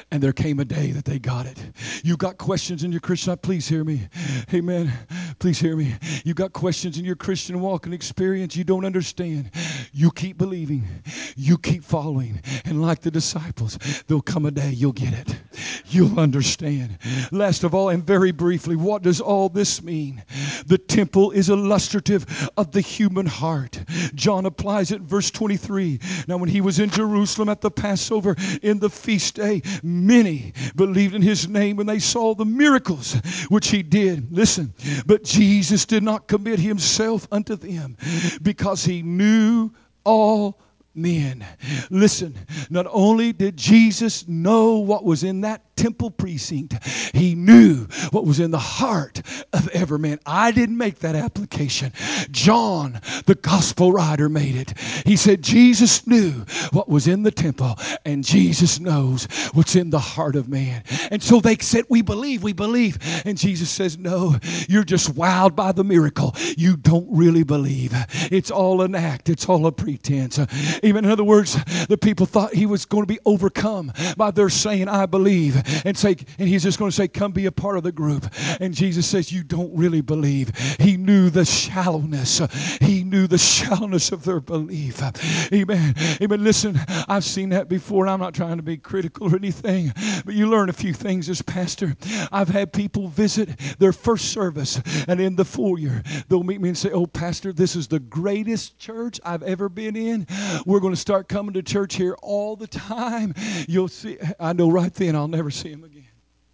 And there came a day that they got it. You got questions in your Christian life? Please hear me. Amen. Please hear me. You got questions in your Christian walk and experience you don't understand. You keep believing. You keep following. And like the disciples, there'll come a day you'll get it. You'll understand. Last of all, and very briefly, what does all this mean? The temple is illustrative of the human heart. John applies it in verse twenty-three. Now when he was in Jerusalem at the Passover in the feast day, many believed in his name when they saw the miracles which he did. Listen, but Jesus did not commit himself unto them because he knew all men. Listen, not only did Jesus know what was in that temple precinct, he knew what was in the heart of every man. I didn't make that application. John, the gospel writer, made it. He said Jesus knew what was in the temple, and Jesus knows what's in the heart of man. And so they said, we believe, we believe. And Jesus says, no, you're just wowed by the miracle. You don't really believe. It's all an act. It's all a pretense. Even in other words, the people thought he was going to be overcome by their saying, I believe. And say, and he's just going to say, come be a part of the group. And Jesus says, you don't really believe. He knew the shallowness. He knew the shallowness of their belief. Amen. Amen. Listen, I've seen that before, and I'm not trying to be critical or anything, but you learn a few things as pastor. I've had people visit their first service, and in the foyer, they'll meet me and say, oh, pastor, this is the greatest church I've ever been in. We're going to start coming to church here all the time. You'll see. I know right then I'll never see him again.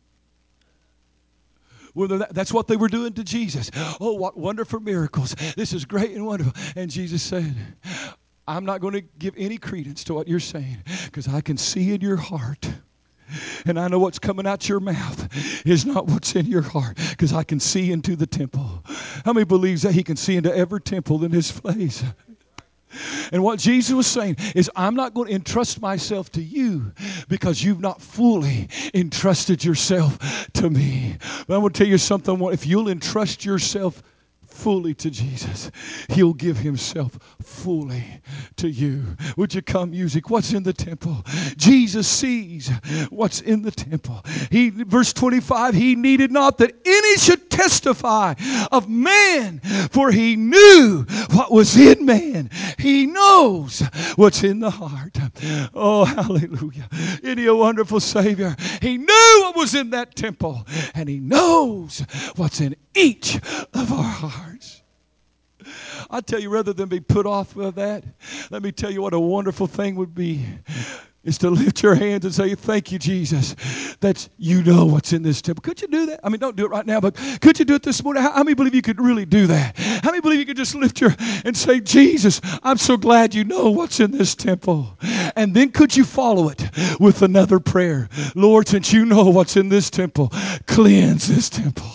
Well, that, that's what they were doing to Jesus. Oh, what wonderful miracles. This is great and wonderful. And Jesus said, I'm not going to give any credence to what you're saying because I can see in your heart. And I know what's coming out your mouth is not what's in your heart because I can see into the temple. How many believes that he can see into every temple in this place? And what Jesus was saying is, I'm not going to entrust myself to you because you've not fully entrusted yourself to me. But I'm going to tell you something. If you'll entrust yourself fully to Jesus, he'll give himself fully to you. Would you come, music? What's in the temple? Jesus sees what's in the temple. He, verse twenty-five, he needed not that any should testify of man, for he knew what was in man. He knows what's in the heart. Oh, hallelujah. Isn't he a wonderful Savior? He knew what was in that temple, and he knows what's in each of our hearts. I tell you, rather than be put off with that, let me tell you what a wonderful thing would be, is to lift your hands and say, thank you, Jesus, that you know what's in this temple. Could you do that? I mean, don't do it right now, but could you do it this morning? How, how many believe you could really do that? How many believe you could just lift your and say, Jesus, I'm so glad you know what's in this temple. And then could you follow it with another prayer? Lord, since you know what's in this temple, cleanse this temple.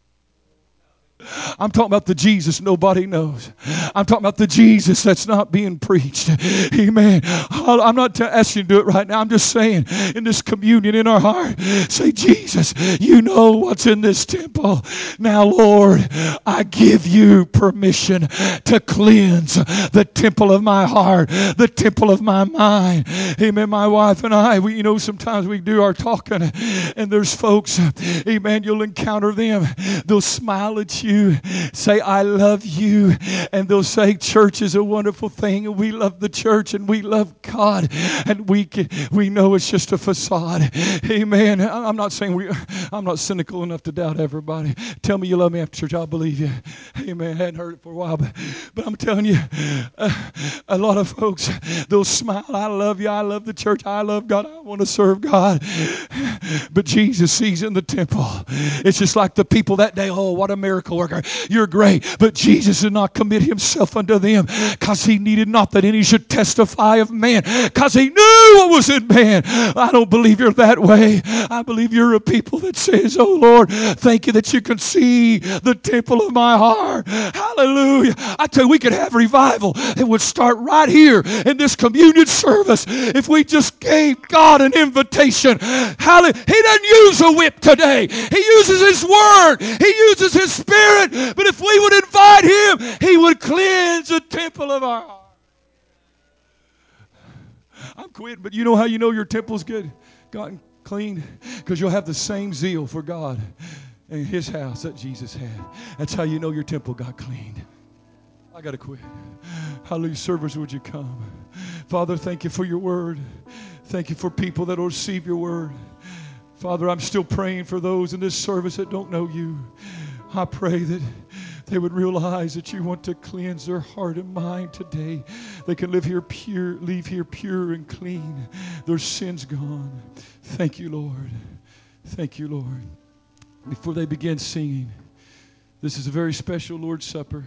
I'm talking about the Jesus nobody knows. I'm talking about the Jesus that's not being preached. Amen. I'm not asking you to do it right now. I'm just saying, in this communion in our heart, say, Jesus, you know what's in this temple. Now, Lord, I give you permission to cleanse the temple of my heart, the temple of my mind. Amen. My wife and I, we, you know, sometimes we do our talking, and there's folks, amen, you'll encounter them. They'll smile at you. Say, I love you. And they'll say, church is a wonderful thing. And we love the church and we love God. And we can, we know it's just a facade. Amen. I'm not saying we, I'm not cynical enough to doubt everybody. Tell me you love me after church. I'll believe you. Amen. I hadn't heard it for a while. But, but I'm telling you, uh, a lot of folks, they'll smile. I love you. I love the church. I love God. I want to serve God. But Jesus sees in the temple. It's just like the people that day. Oh, what a miracle worker. You're great. But Jesus did not commit himself unto them because he needed not that any should testify of man, because he knew what was in man. I don't believe you're that way. I believe you're a people that says, oh Lord, thank you that you can see the temple of my heart. Hallelujah. I tell you, we could have revival. It would start right here in this communion service if we just gave God an invitation. Hallelujah. He doesn't use a whip today. He uses his word. He uses his spirit. But if we would invite him, he would cleanse the temple of our heart. I'm quitting, but you know how you know your temple's good? God, Clean? Because you'll have the same zeal for God in His house that Jesus had. That's how you know your temple got cleaned. I got to quit. Hallelujah. Servers, would you come? Father, thank you for your word. Thank you for people that will receive your word. Father, I'm still praying for those in this service that don't know you. I pray that they would realize that you want to cleanse their heart and mind today. They can live here pure, leave here pure and clean. Their sins gone. Thank you, Lord. Thank you, Lord. Before they begin singing, this is a very special Lord's Supper.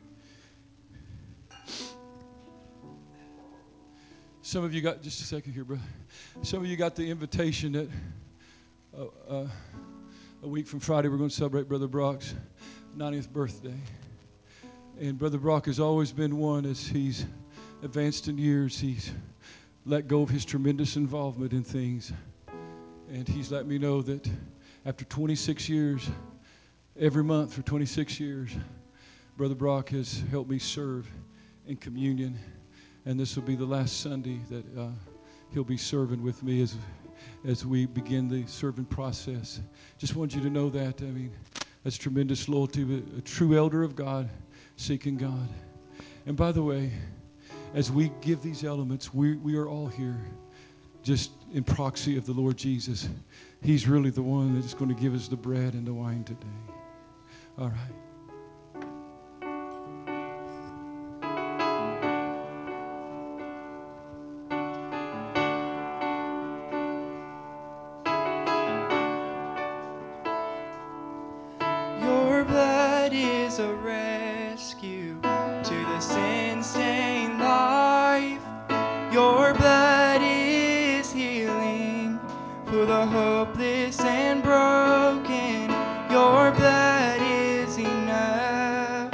Some of you got, just a second here, brother. Some of you got the invitation that uh, uh, a week from Friday we're going to celebrate Brother Brock's ninetieth birthday. And Brother Brock has always been one, as he's advanced in years, he's let go of his tremendous involvement in things. And he's let me know that after twenty-six years, every month for twenty-six years, Brother Brock has helped me serve in communion. And this will be the last Sunday that uh, he'll be serving with me as as we begin the serving process. Just want you to know that. I mean, that's tremendous loyalty, a true elder of God, seeking God. And by the way, as we give these elements, we, we are all here just in proxy of the Lord Jesus. He's really the one that's going to give us the bread and the wine today. All right. A rescue to the sin-stained life. Your blood is healing for the hopeless and broken. Your blood is enough.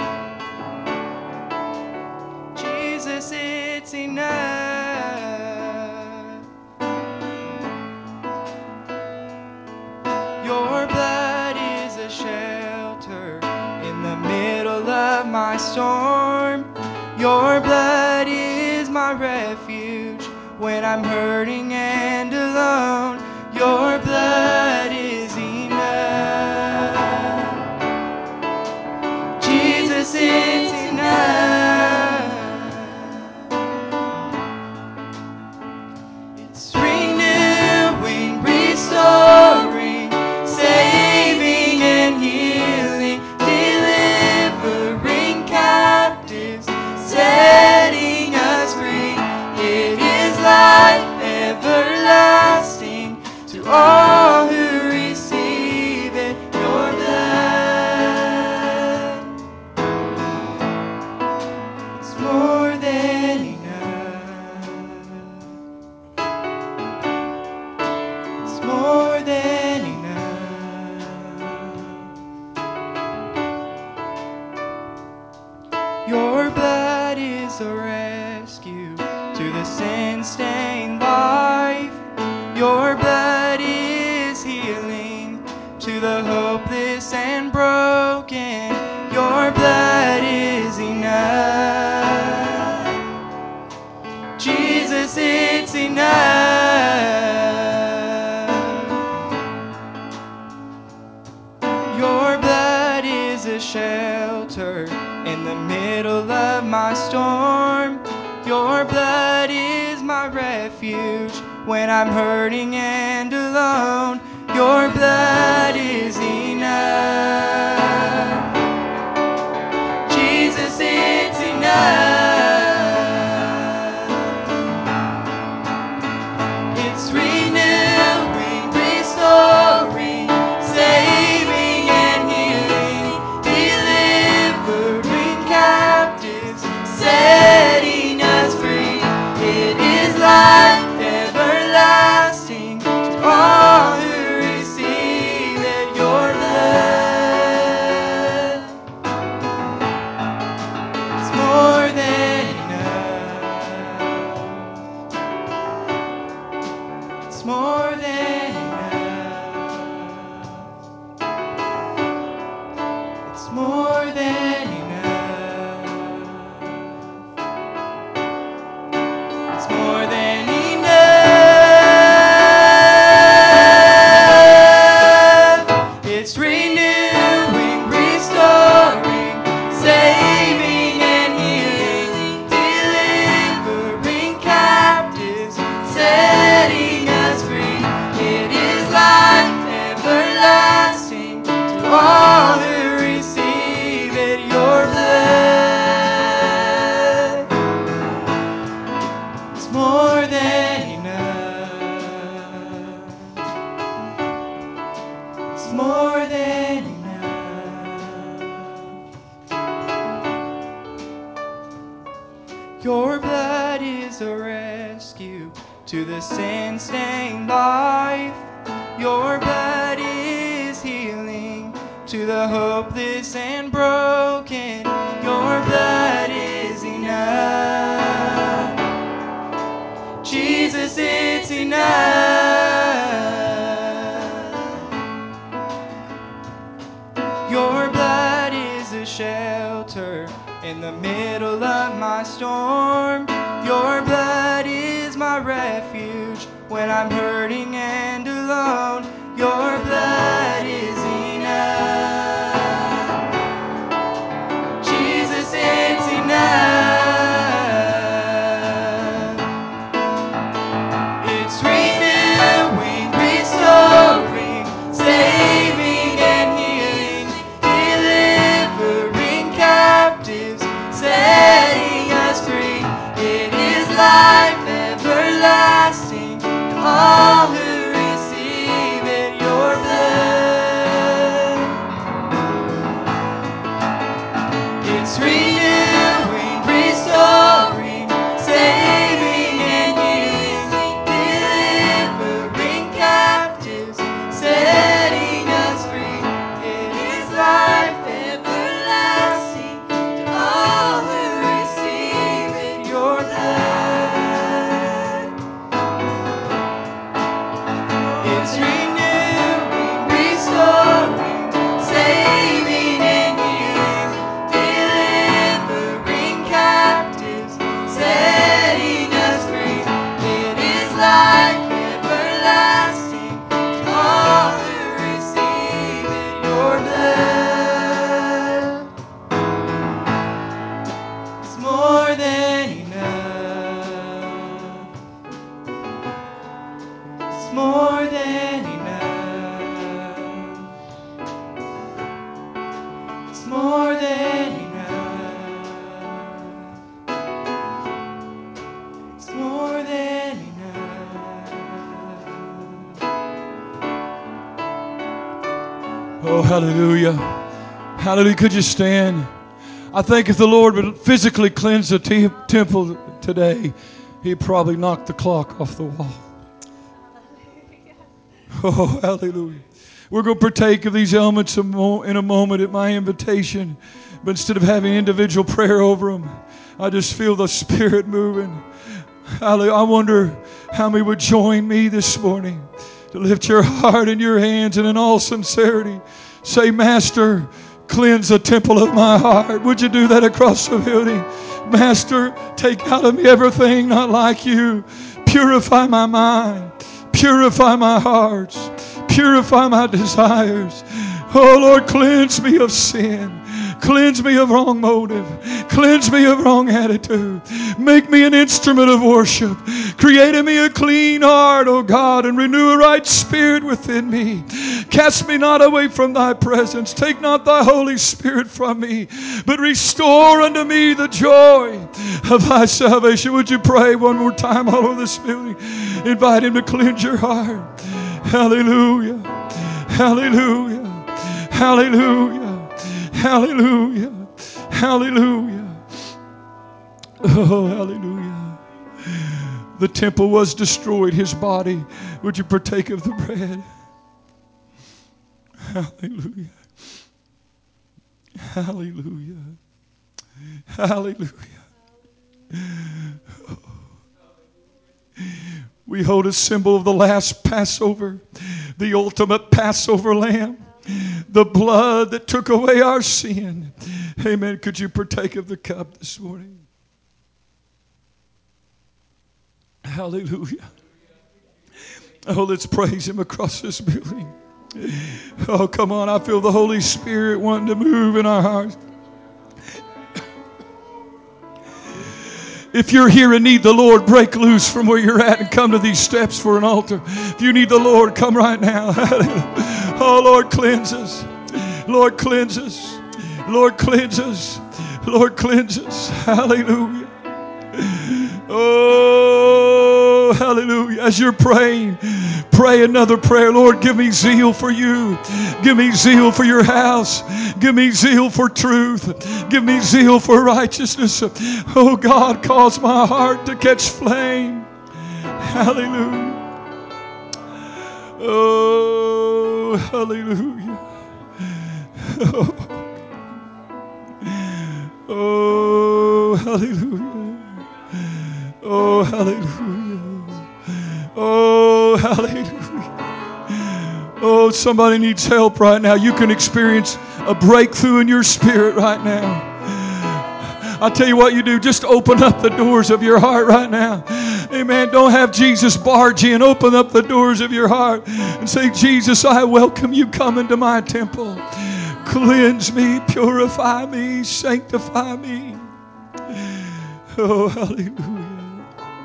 Jesus, it's enough. Your blood is a shelter in the middle of my storm. Your blood is my refuge when I'm hurting and alone. Your blood is enough. Jesus, it's enough. It's renewing, restoring, saving and healing, delivering captives, setting us free. It is life everlasting to all who receive it. Your blood, it's more than enough. It's more than enough. Your blood is a rescue to the sin-stained life. Your blood is healing to the hopeless and broken. Your blood is enough. Jesus, it's enough. Your blood is a shelter in the middle of my storm. Your blood is my refuge when I'm hurting and alone. Your blood is enough. Jesus, it's enough. It's renewing, restoring, saving and healing, delivering captives, setting us free. It is life everlasting to all who receive it. Your blood, it's more than enough. It's more than enough. It's more than enough. It's more than enough. It's more than enough. Your blood is a rescue to the sin-stained life. Your blood is healing to the hopeless and broken. Your blood is enough. Jesus, it's enough. Your blood is a shelter in the middle of my storm. Your blood is my refuge when I'm hurting and alone. Your blood is enough. Jesus, it's enough. It's renewing, restoring, saving and healing, delivering captives, setting us free. It is life everlasting to all who receive it. Your blood. It's renewing, restoring, saving and healing, delivering captives, setting us free. It is life everlasting to all who receive it. Your blood. It's renewing, restoring, saving and healing, delivering captives, setting us free. It is life everlasting to all who receive it. Your blood is more than enough. It's more than enough. It's more than enough. It's more than enough. Oh, hallelujah. Hallelujah. Could you stand? I think if the Lord would physically cleanse the te- temple today, He'd probably knock the clock off the wall. Oh, hallelujah. We're going to partake of these elements in a moment at my invitation. But instead of having individual prayer over them, I just feel the Spirit moving. Hallelujah. I wonder how many would join me this morning to lift your heart and your hands and in all sincerity say, Master, cleanse the temple of my heart. Would you do that across the building? Master, take out of me everything not like you. Purify my mind. Purify my heart. Purify my desires. Oh, Lord, cleanse me of sin. Cleanse me of wrong motive. Cleanse me of wrong attitude. Make me an instrument of worship. Create in me a clean heart, O God, and renew a right spirit within me. Cast me not away from thy presence. Take not thy Holy Spirit from me, but restore unto me the joy of thy salvation. Would you pray one more time all over this building? Invite him to cleanse your heart. Hallelujah. Hallelujah. Hallelujah. Hallelujah. Hallelujah. Oh, hallelujah. The temple was destroyed, his body. Would you partake of the bread? Hallelujah. Hallelujah. Hallelujah. We hold a symbol of the last Passover, the ultimate Passover lamb. The blood that took away our sin. Amen. Could you partake of the cup this morning? Hallelujah. Oh, let's praise him across this building. Oh, come on. I feel the Holy Spirit wanting to move in our hearts. If you're here and need the Lord, break loose from where you're at and come to these steps for an altar. If you need the Lord, come right now. Oh, Lord, cleanse us. Lord, cleanse us. Lord, cleanse us. Lord, cleanse us. Hallelujah. Oh, hallelujah. As you're praying, pray another prayer. Lord, give me zeal for you. Give me zeal for your house. Give me zeal for truth. Give me zeal for righteousness. Oh God, cause my heart to catch flame. Hallelujah. Oh, hallelujah. Oh, oh hallelujah. Oh, hallelujah. Oh, hallelujah. Oh, somebody needs help right now. You can experience a breakthrough in your spirit right now. I'll tell you what you do. Just open up the doors of your heart right now. Amen. Don't have Jesus barge in. Open up the doors of your heart and say, Jesus, I welcome you. Come into my temple. Cleanse me, purify me, sanctify me. Oh, hallelujah.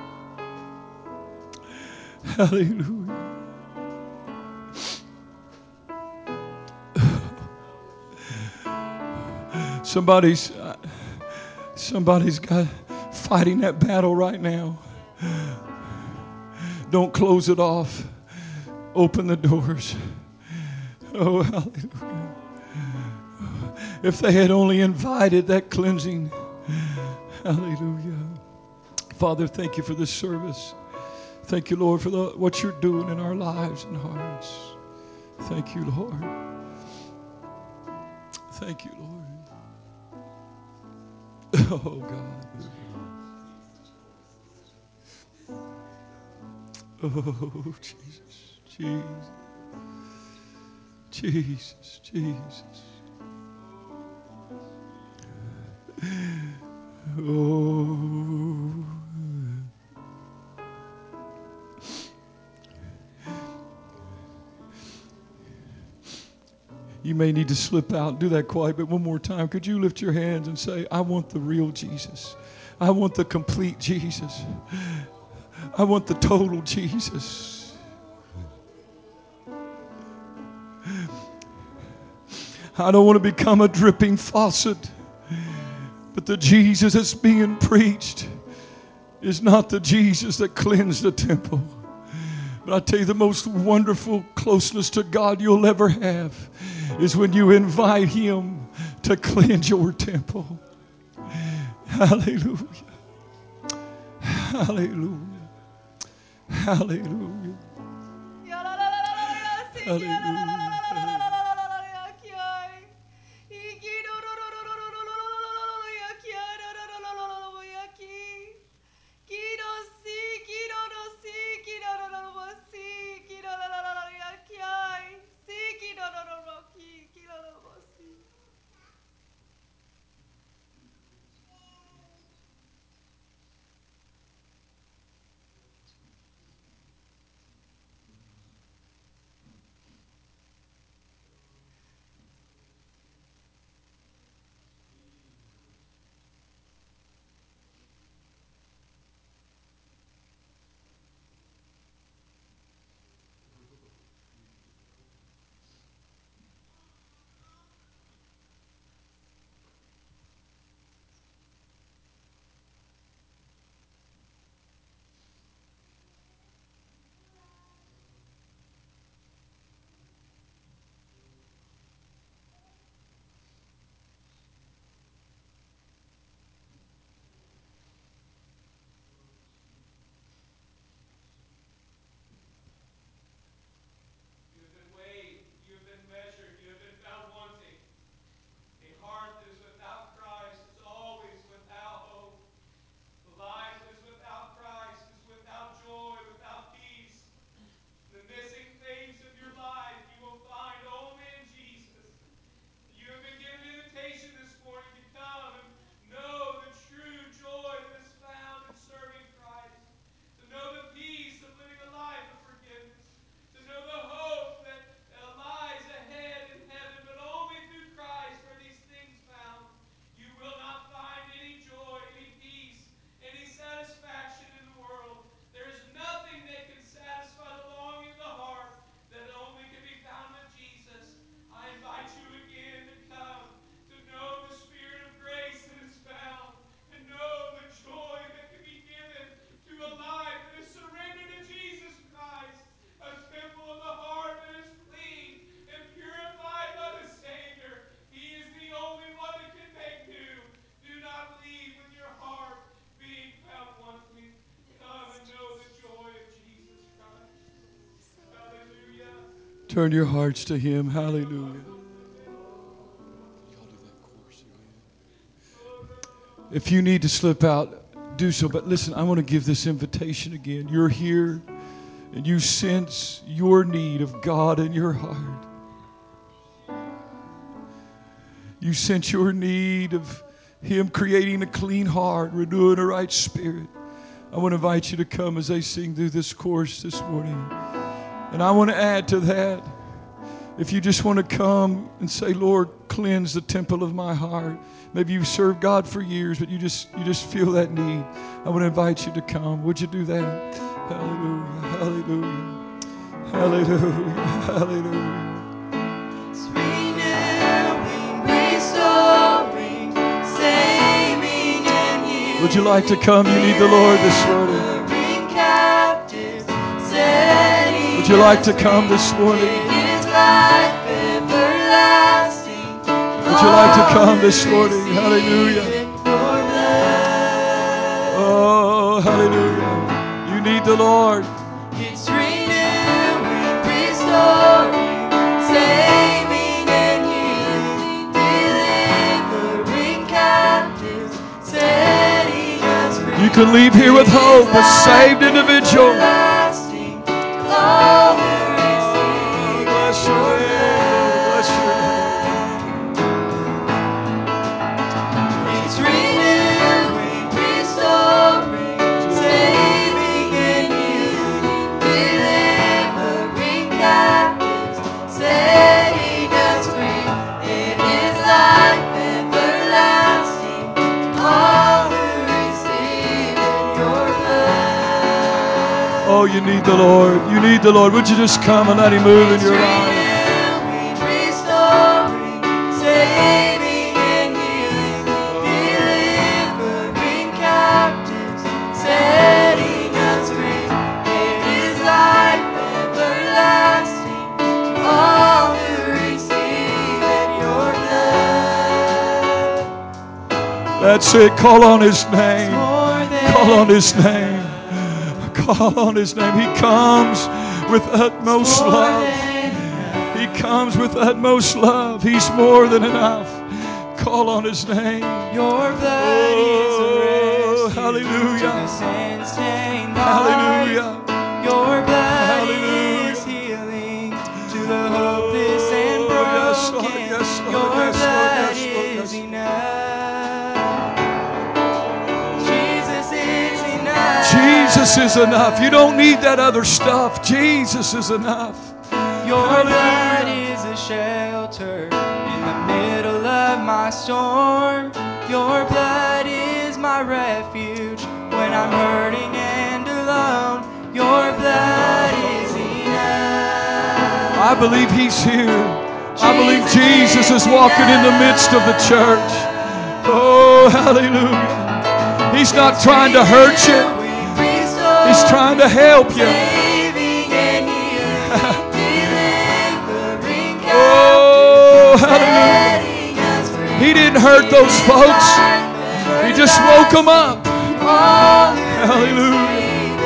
Hallelujah. Somebody's somebody's got fighting that battle right now. Don't close it off. Open the doors. Oh, hallelujah. If they had only invited that cleansing. Hallelujah. Father, thank you for this service. Thank you, Lord, for the, what you're doing in our lives and hearts. Thank you, Lord. Thank you, Lord. Oh, God. Oh, Jesus, Jesus, Jesus, Jesus. Oh. You may need to slip out and do that quiet, but one more time, could you lift your hands and say, I want the real Jesus. I want the complete Jesus. I want the total Jesus. I don't want to become a dripping faucet, but the Jesus that's being preached is not the Jesus that cleansed the temple. But I tell you, the most wonderful closeness to God you'll ever have is when you invite Him to cleanse your temple. Hallelujah. Hallelujah. Hallelujah. Hallelujah. Turn your hearts to Him. Hallelujah. If you need to slip out, do so. But listen, I want to give this invitation again. You're here and you sense your need of God in your heart. You sense your need of Him creating a clean heart, renewing a right spirit. I want to invite you to come as they sing through this chorus this morning. And I want to add to that, if you just want to come and say, Lord, cleanse the temple of my heart. Maybe you've served God for years, but you just you just feel that need. I want to invite you to come. Would you do that? Hallelujah, hallelujah, hallelujah, hallelujah. It's renewing, restoring, saving, and healing. Would you like to come? You need the Lord this morning. Delivering captives, setting Would you like to us come free. this morning? It is life everlasting. Would you like to come this morning? Hallelujah. Oh, hallelujah. You need the Lord. It's renewing, restoring, saving, and healing, delivering captives, setting us free. You can leave here with hope, a saved individual. Everlasting, all who receive Bless your your name, bless your name. It's renewing, restoring, saving, and healing, delivering captives, setting us free. It is life everlasting to all who receive in your blood. Oh, you need the Lord. You need the Lord. Would you just come and let Him move in It's your life? renewing, restoring, saving, and healing, delivering captives, setting us free. It is life everlasting to all who receive in your blood. That's it. Call on His name. More than Call on His name. Call on His name. He comes with utmost more love. than enough. He comes with utmost love. He's more than enough. Call on His name. Your blood is a Oh, rescue hallelujah. to the sin-stained Hallelujah. heart. Your blood Hallelujah. is healing to the hopeless and Oh, yes, Lord, broken. yes, Lord, Your yes, Lord, blood yes, Lord, is yes. enough. Jesus is enough. Jesus is enough. You don't need that other stuff. Jesus is enough. Your Hallelujah. blood is a shelter in the middle of my storm. Your blood is my refuge when I'm hurting and alone. Your blood is enough. I believe He's here. I believe Jesus is walking in the midst of the church. Oh, hallelujah. He's not trying to hurt you. He's trying to help you. Oh, hallelujah. He didn't hurt those folks. He just woke them up. Hallelujah.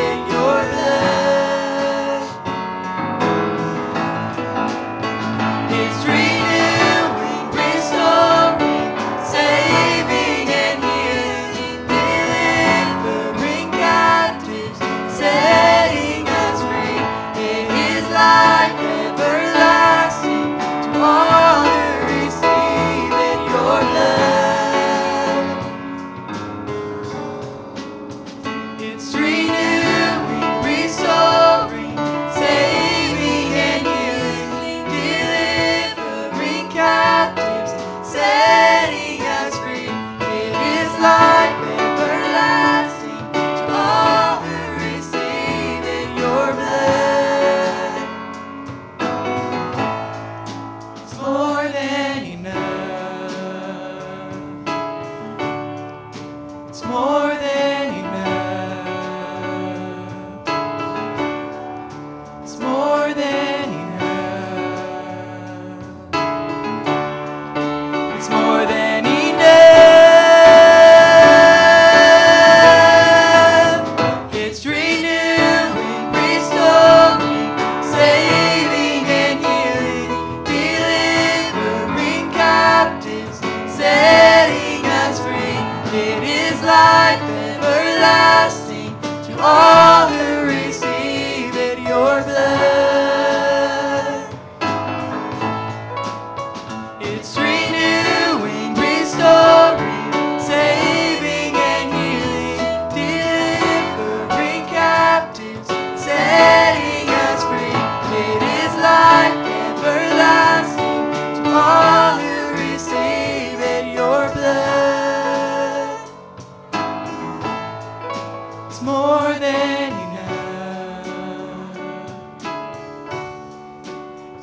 It's renewing, restoring, saving, and healing, delivering captives, setting us free. It is life everlasting to all who receive in your blood. It's renewing, restoring, saving, and healing, delivering captives, setting us free. It is life everlasting to all who receive in your blood.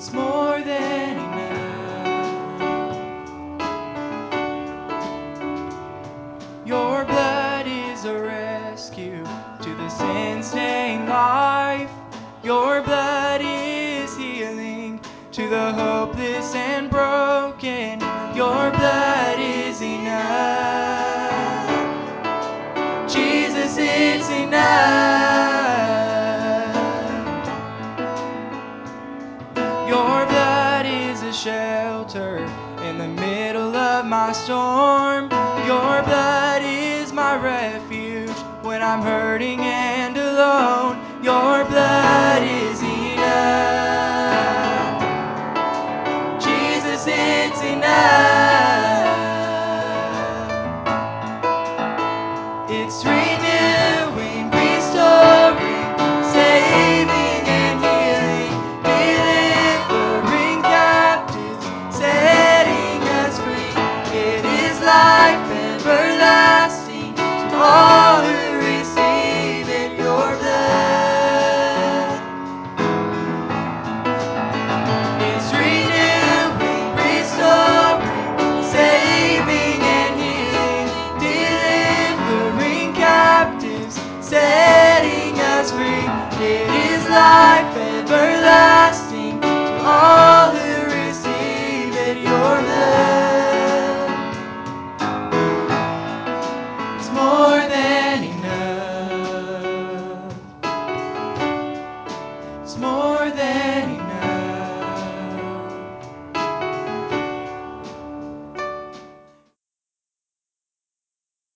it's more than enough. Your blood is a rescue to the sin-stained life. Your blood is healing to the hopeless and broken. Your blood is enough. Jesus, it's enough. Your blood is a shelter in the middle of my storm. Your blood is my refuge when I'm hurting and alone. Your blood is enough. Jesus, it's enough. It's renewing, restoring, saving and healing, delivering captives, setting us free. It is life everlasting to all who receive it. Your blood is renewing, restoring, saving and healing, delivering captives, setting us free. It is life everlasting.